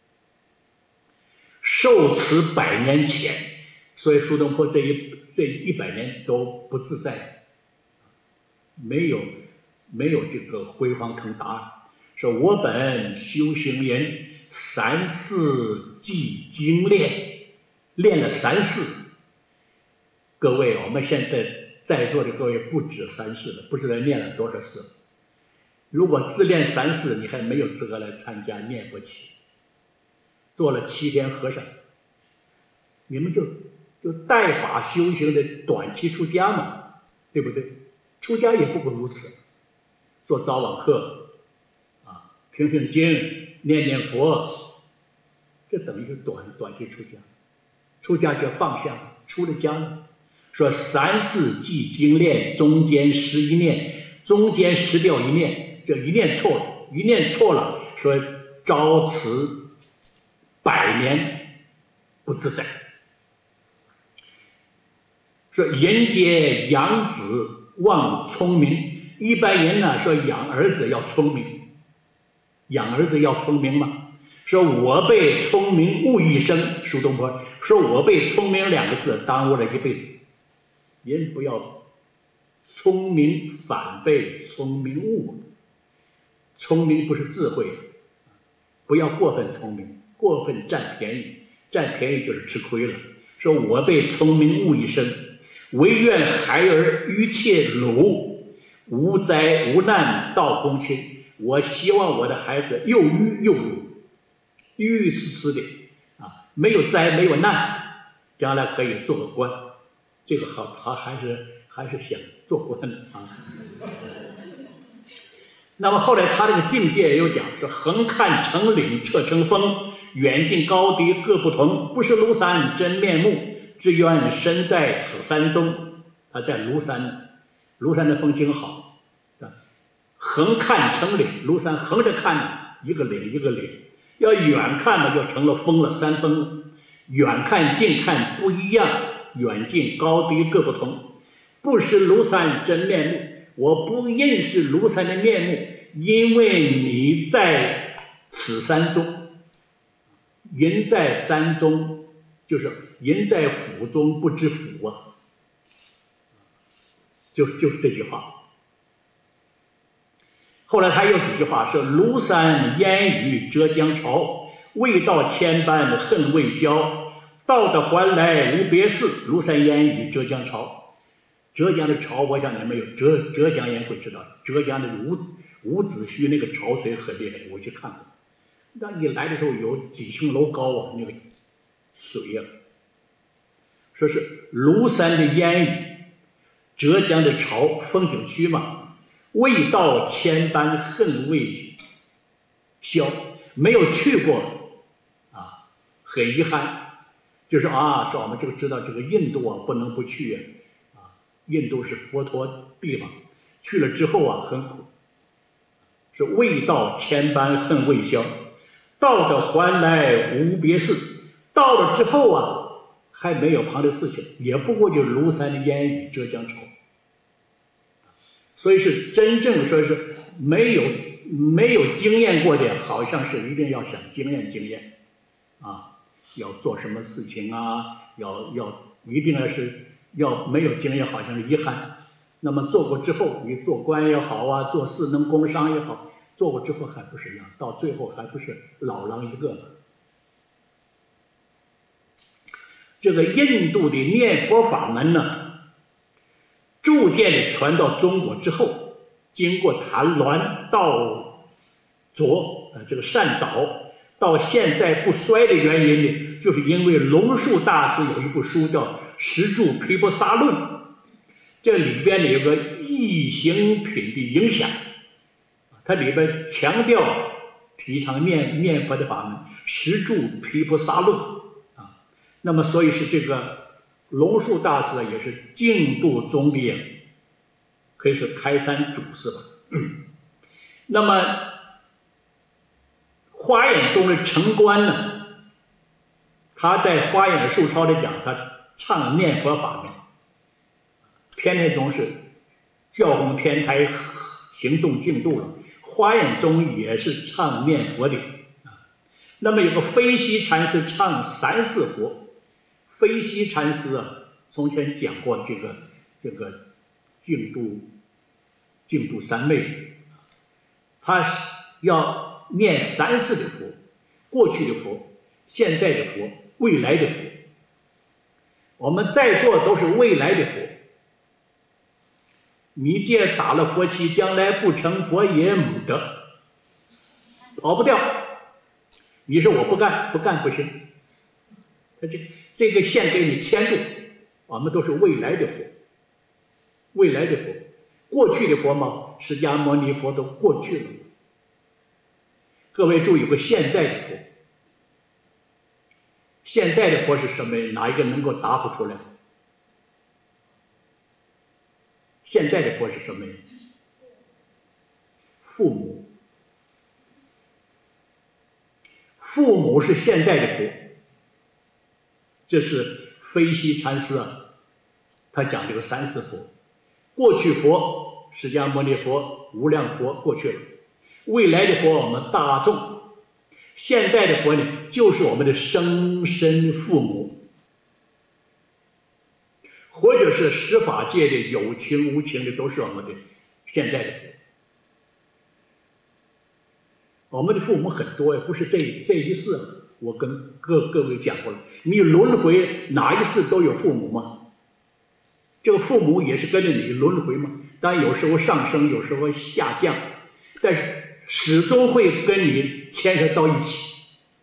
受持百年前，所以苏东坡这一这一百年都不自在，没有没有这个辉煌腾达。说我本修行人，三世既精炼，练了三世。各位，我们现在在座的各位不止三世了，不知道念了多少世。如果自练三世，你还没有资格来参加念佛期。做了七天和尚，你们就就代法修行的短期出家嘛，对不对？出家也不过如此，做早晚课，啊，评评经，念念佛，这等于是短短期出家。出家就放下，出了家了，说三世既精炼，中间失一念，中间失掉一念，这一念错了，一念错了，说朝辞百年不自在。说人皆养子望聪明，一般人呢说养儿子要聪明，养儿子要聪明吗？说我被聪明误一生，苏东坡说我被聪明两个字耽误了一辈子。人不要聪明反被聪明误，聪明不是智慧，不要过分聪明，过分占便宜，占便宜就是吃亏了。说我被聪明误一生，唯愿孩儿愚切鲁，无灾无难到公卿。我希望我的孩子又愚又鲁，愚愚痴痴的啊，没有灾没有难，将来可以做个官。这个好，好还是还是想做官的啊。那么后来他这个境界也有讲，说横看成岭彻成峰，远近高低各不同，不识庐山真面目，只愿身在此山中。他在庐山，庐山的风景好，横看成岭，庐山横着看，一个岭一个岭，要远看呢就成了峰了，山峰了。远看近看不一样，远近高低各不同，不识庐山真面目。我不认识庐山的面目，因为你在此山中。人在山中，就是人在府中不知府啊，就就是这句话。后来他有几句话说：庐山烟雨浙江潮，未到千般恨未消，到得还来无别事。庐山烟雨浙江潮，浙江的潮，我想你们有浙浙江人会知道，浙江的伍伍子胥那个潮水很厉害，我去看过。当你来的时候有几层楼高啊，那个水呀、啊，说是庐山的烟雨，浙江的潮，风景区嘛，未到千般恨未消，没有去过啊，很遗憾。 就是啊，说我们这个知道这个印度啊不能不去啊，印度是佛陀地方，去了之后啊很苦，是未到千般恨未消，到的还来无别事，到了之后啊还没有旁的事情，也不过就庐山的烟雨浙江潮。所以是真正说是没有没有经验过的，好像是一定要想经验经验啊。要做什么事情啊？要要一定要是要没有经验，好像是遗憾。那么做过之后，你做官也好啊，做士农工商也好，做过之后还不是一样，到最后还不是老狼一个呢。这个印度的念佛法门呢，逐渐的传到中国之后，经过谭鸾到卓呃这个善导。到现在不衰的原因呢，就是因为龙树大师有一部书叫《十住毗婆沙论》，这里边呢有个异行品的影响，它里边强调提倡念念佛的法门，十住毗婆沙论啊。那么所以是这个龙树大师也是净土中的，可以说开山祖师吧。那么华严中的城关呢，他在华严树抄里讲，他唱念佛法门，天台宗是教弘天台行众净土了，华严中也是唱念佛的啊。那么有个飞西禅师唱三世佛，飞西禅师啊，从前讲过这个这个净土净土三昧，他是要念三世的佛，过去的佛，现在的佛，未来的佛。我们在座都是未来的佛。你既打了佛七，将来不成佛也母得，跑不掉。你说我不干，不干不行。这这个线给你牵住，我们都是未来的佛，未来的佛，过去的佛嘛，释迦牟尼佛都过去了。各位注意，有个现在的佛，现在的佛是什么？哪一个能够答复出来？现在的佛是什么？父母，父母是现在的佛，这是飞西禅师啊，他讲这个三世佛，过去佛释迦牟尼佛、无量佛过去了。未来的佛我们大众，现在的佛呢，就是我们的生身父母，或者是十法界的有情无情的，都是我们的现在的佛。我们的父母很多呀，不是这这一世，我跟各各位讲过了，你轮回哪一世都有父母吗？这个父母也是跟着你轮回吗？当然有时候上升，有时候下降，但是始终会跟你牵扯到一起，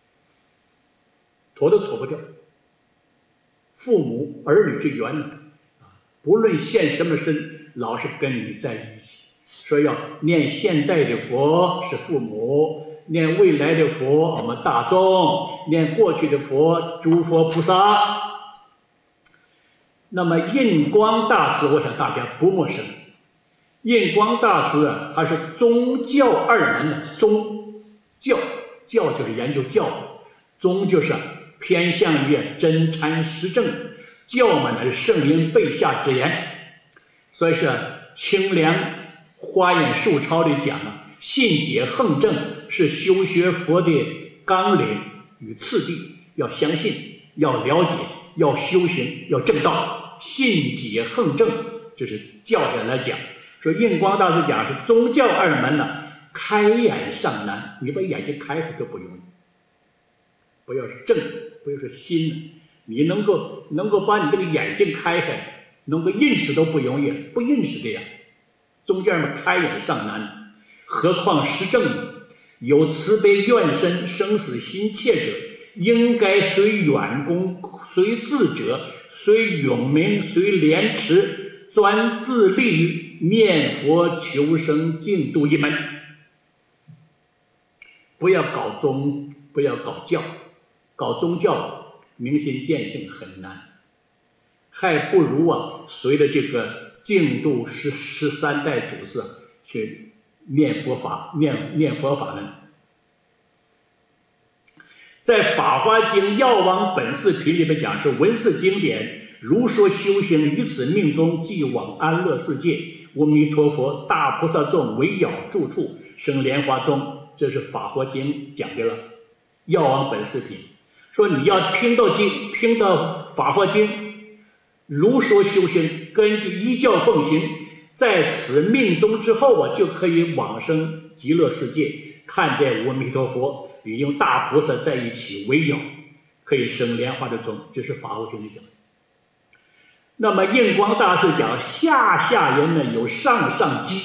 脱都脱不掉。父母儿女之缘呢，不论现什么身，老是跟你在一起。所以要念现在的佛是父母，念未来的佛我们大众，念过去的佛诸佛菩萨。那么印光大师，我想大家不陌生。印光大师啊，他是宗教二门的宗教，教就是研究教，宗就是偏向于真禅实证，教嘛乃是圣人备下之言。所以是清凉花眼树抄里讲啊，信解横正是修学佛的纲领与次第，要相信，要了解，要修行，要正道。信解横正，这是教上来讲。说印光大师讲是宗教二门呢，开眼尚难，你把眼睛开开都不容易。不要是正，不要是心，你能够能够把你这个眼睛开开，能够认识都不容易，不认识的呀。宗教嘛，开眼尚难，何况实证？有慈悲愿深、生死心切者，应该随远功，随智者，随永明，随廉耻，专自立于念佛求生净土一门。不要搞宗，不要搞教，搞宗教明心见性很难，还不如啊随着这个净土十十三代祖师去念佛法，念念佛法门。在《法华经·药王本事品》里面讲是闻是经典，如说修行于此命中即往安乐世界，阿弥陀佛大菩萨众围绕住处生莲花中，这是《法华经》讲的了。药王本事品说你要听到经，听到《法华经》，如说修行，根据依教奉行，在此命中之后啊，就可以往生极乐世界，看见阿弥陀佛与用大菩萨在一起围绕，可以生莲花的中，这是《法华经》里讲的。那么印光大师讲下下人呢有上上机，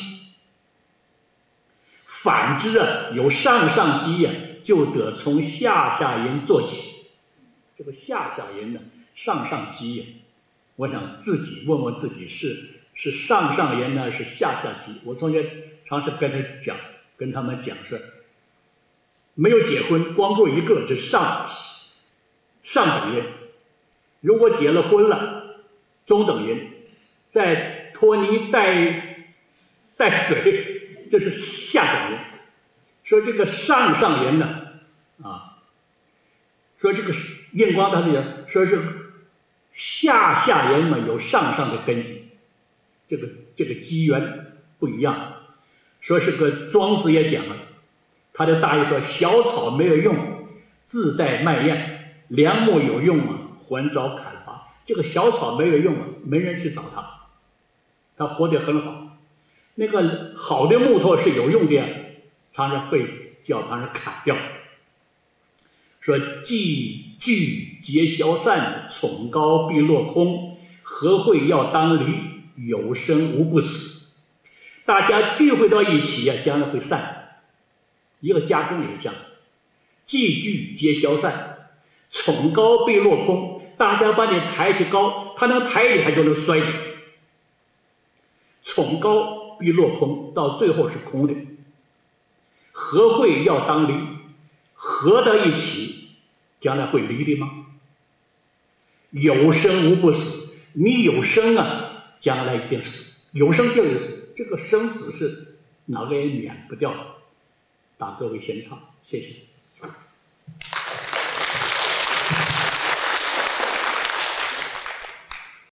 反之啊有上上机呀、啊，就得从下下人做起。这个下下人呢，上上机呀、啊，我想自己问问自己是是上上人呢，是下下机？我从前常常跟他讲，跟他们讲是，没有结婚，光顾一个，这是上上等人；如果结了婚了，中等人；再拖泥带带水，这是下等人。说这个上上人呢，啊，说这个印光大师讲，说是下下人嘛有上上的根基，这个这个机缘不一样。说是个庄子也讲了，他的大意说：小草没有用，自在卖样；良木有用啊，还遭砍伐。这个小草没有用啊，没人去找他，他活得很好。那个好的木头是有用的呀，常常会叫他人砍掉。说既聚皆消散，宠高必落空，和会要当离，有生无不死。大家聚会到一起呀、啊，将来会散。一个家中也是这样子，既聚皆消散，宠高必落空。大家把你抬起高，他能抬你，他就能摔你。宠高必落空，到最后是空的。和会要当离，合到一起，将来会离的吗？有生无不死，你有生啊，将来一定死。有生就有死，这个生死是哪个也免不掉的。打各位先唱，谢谢。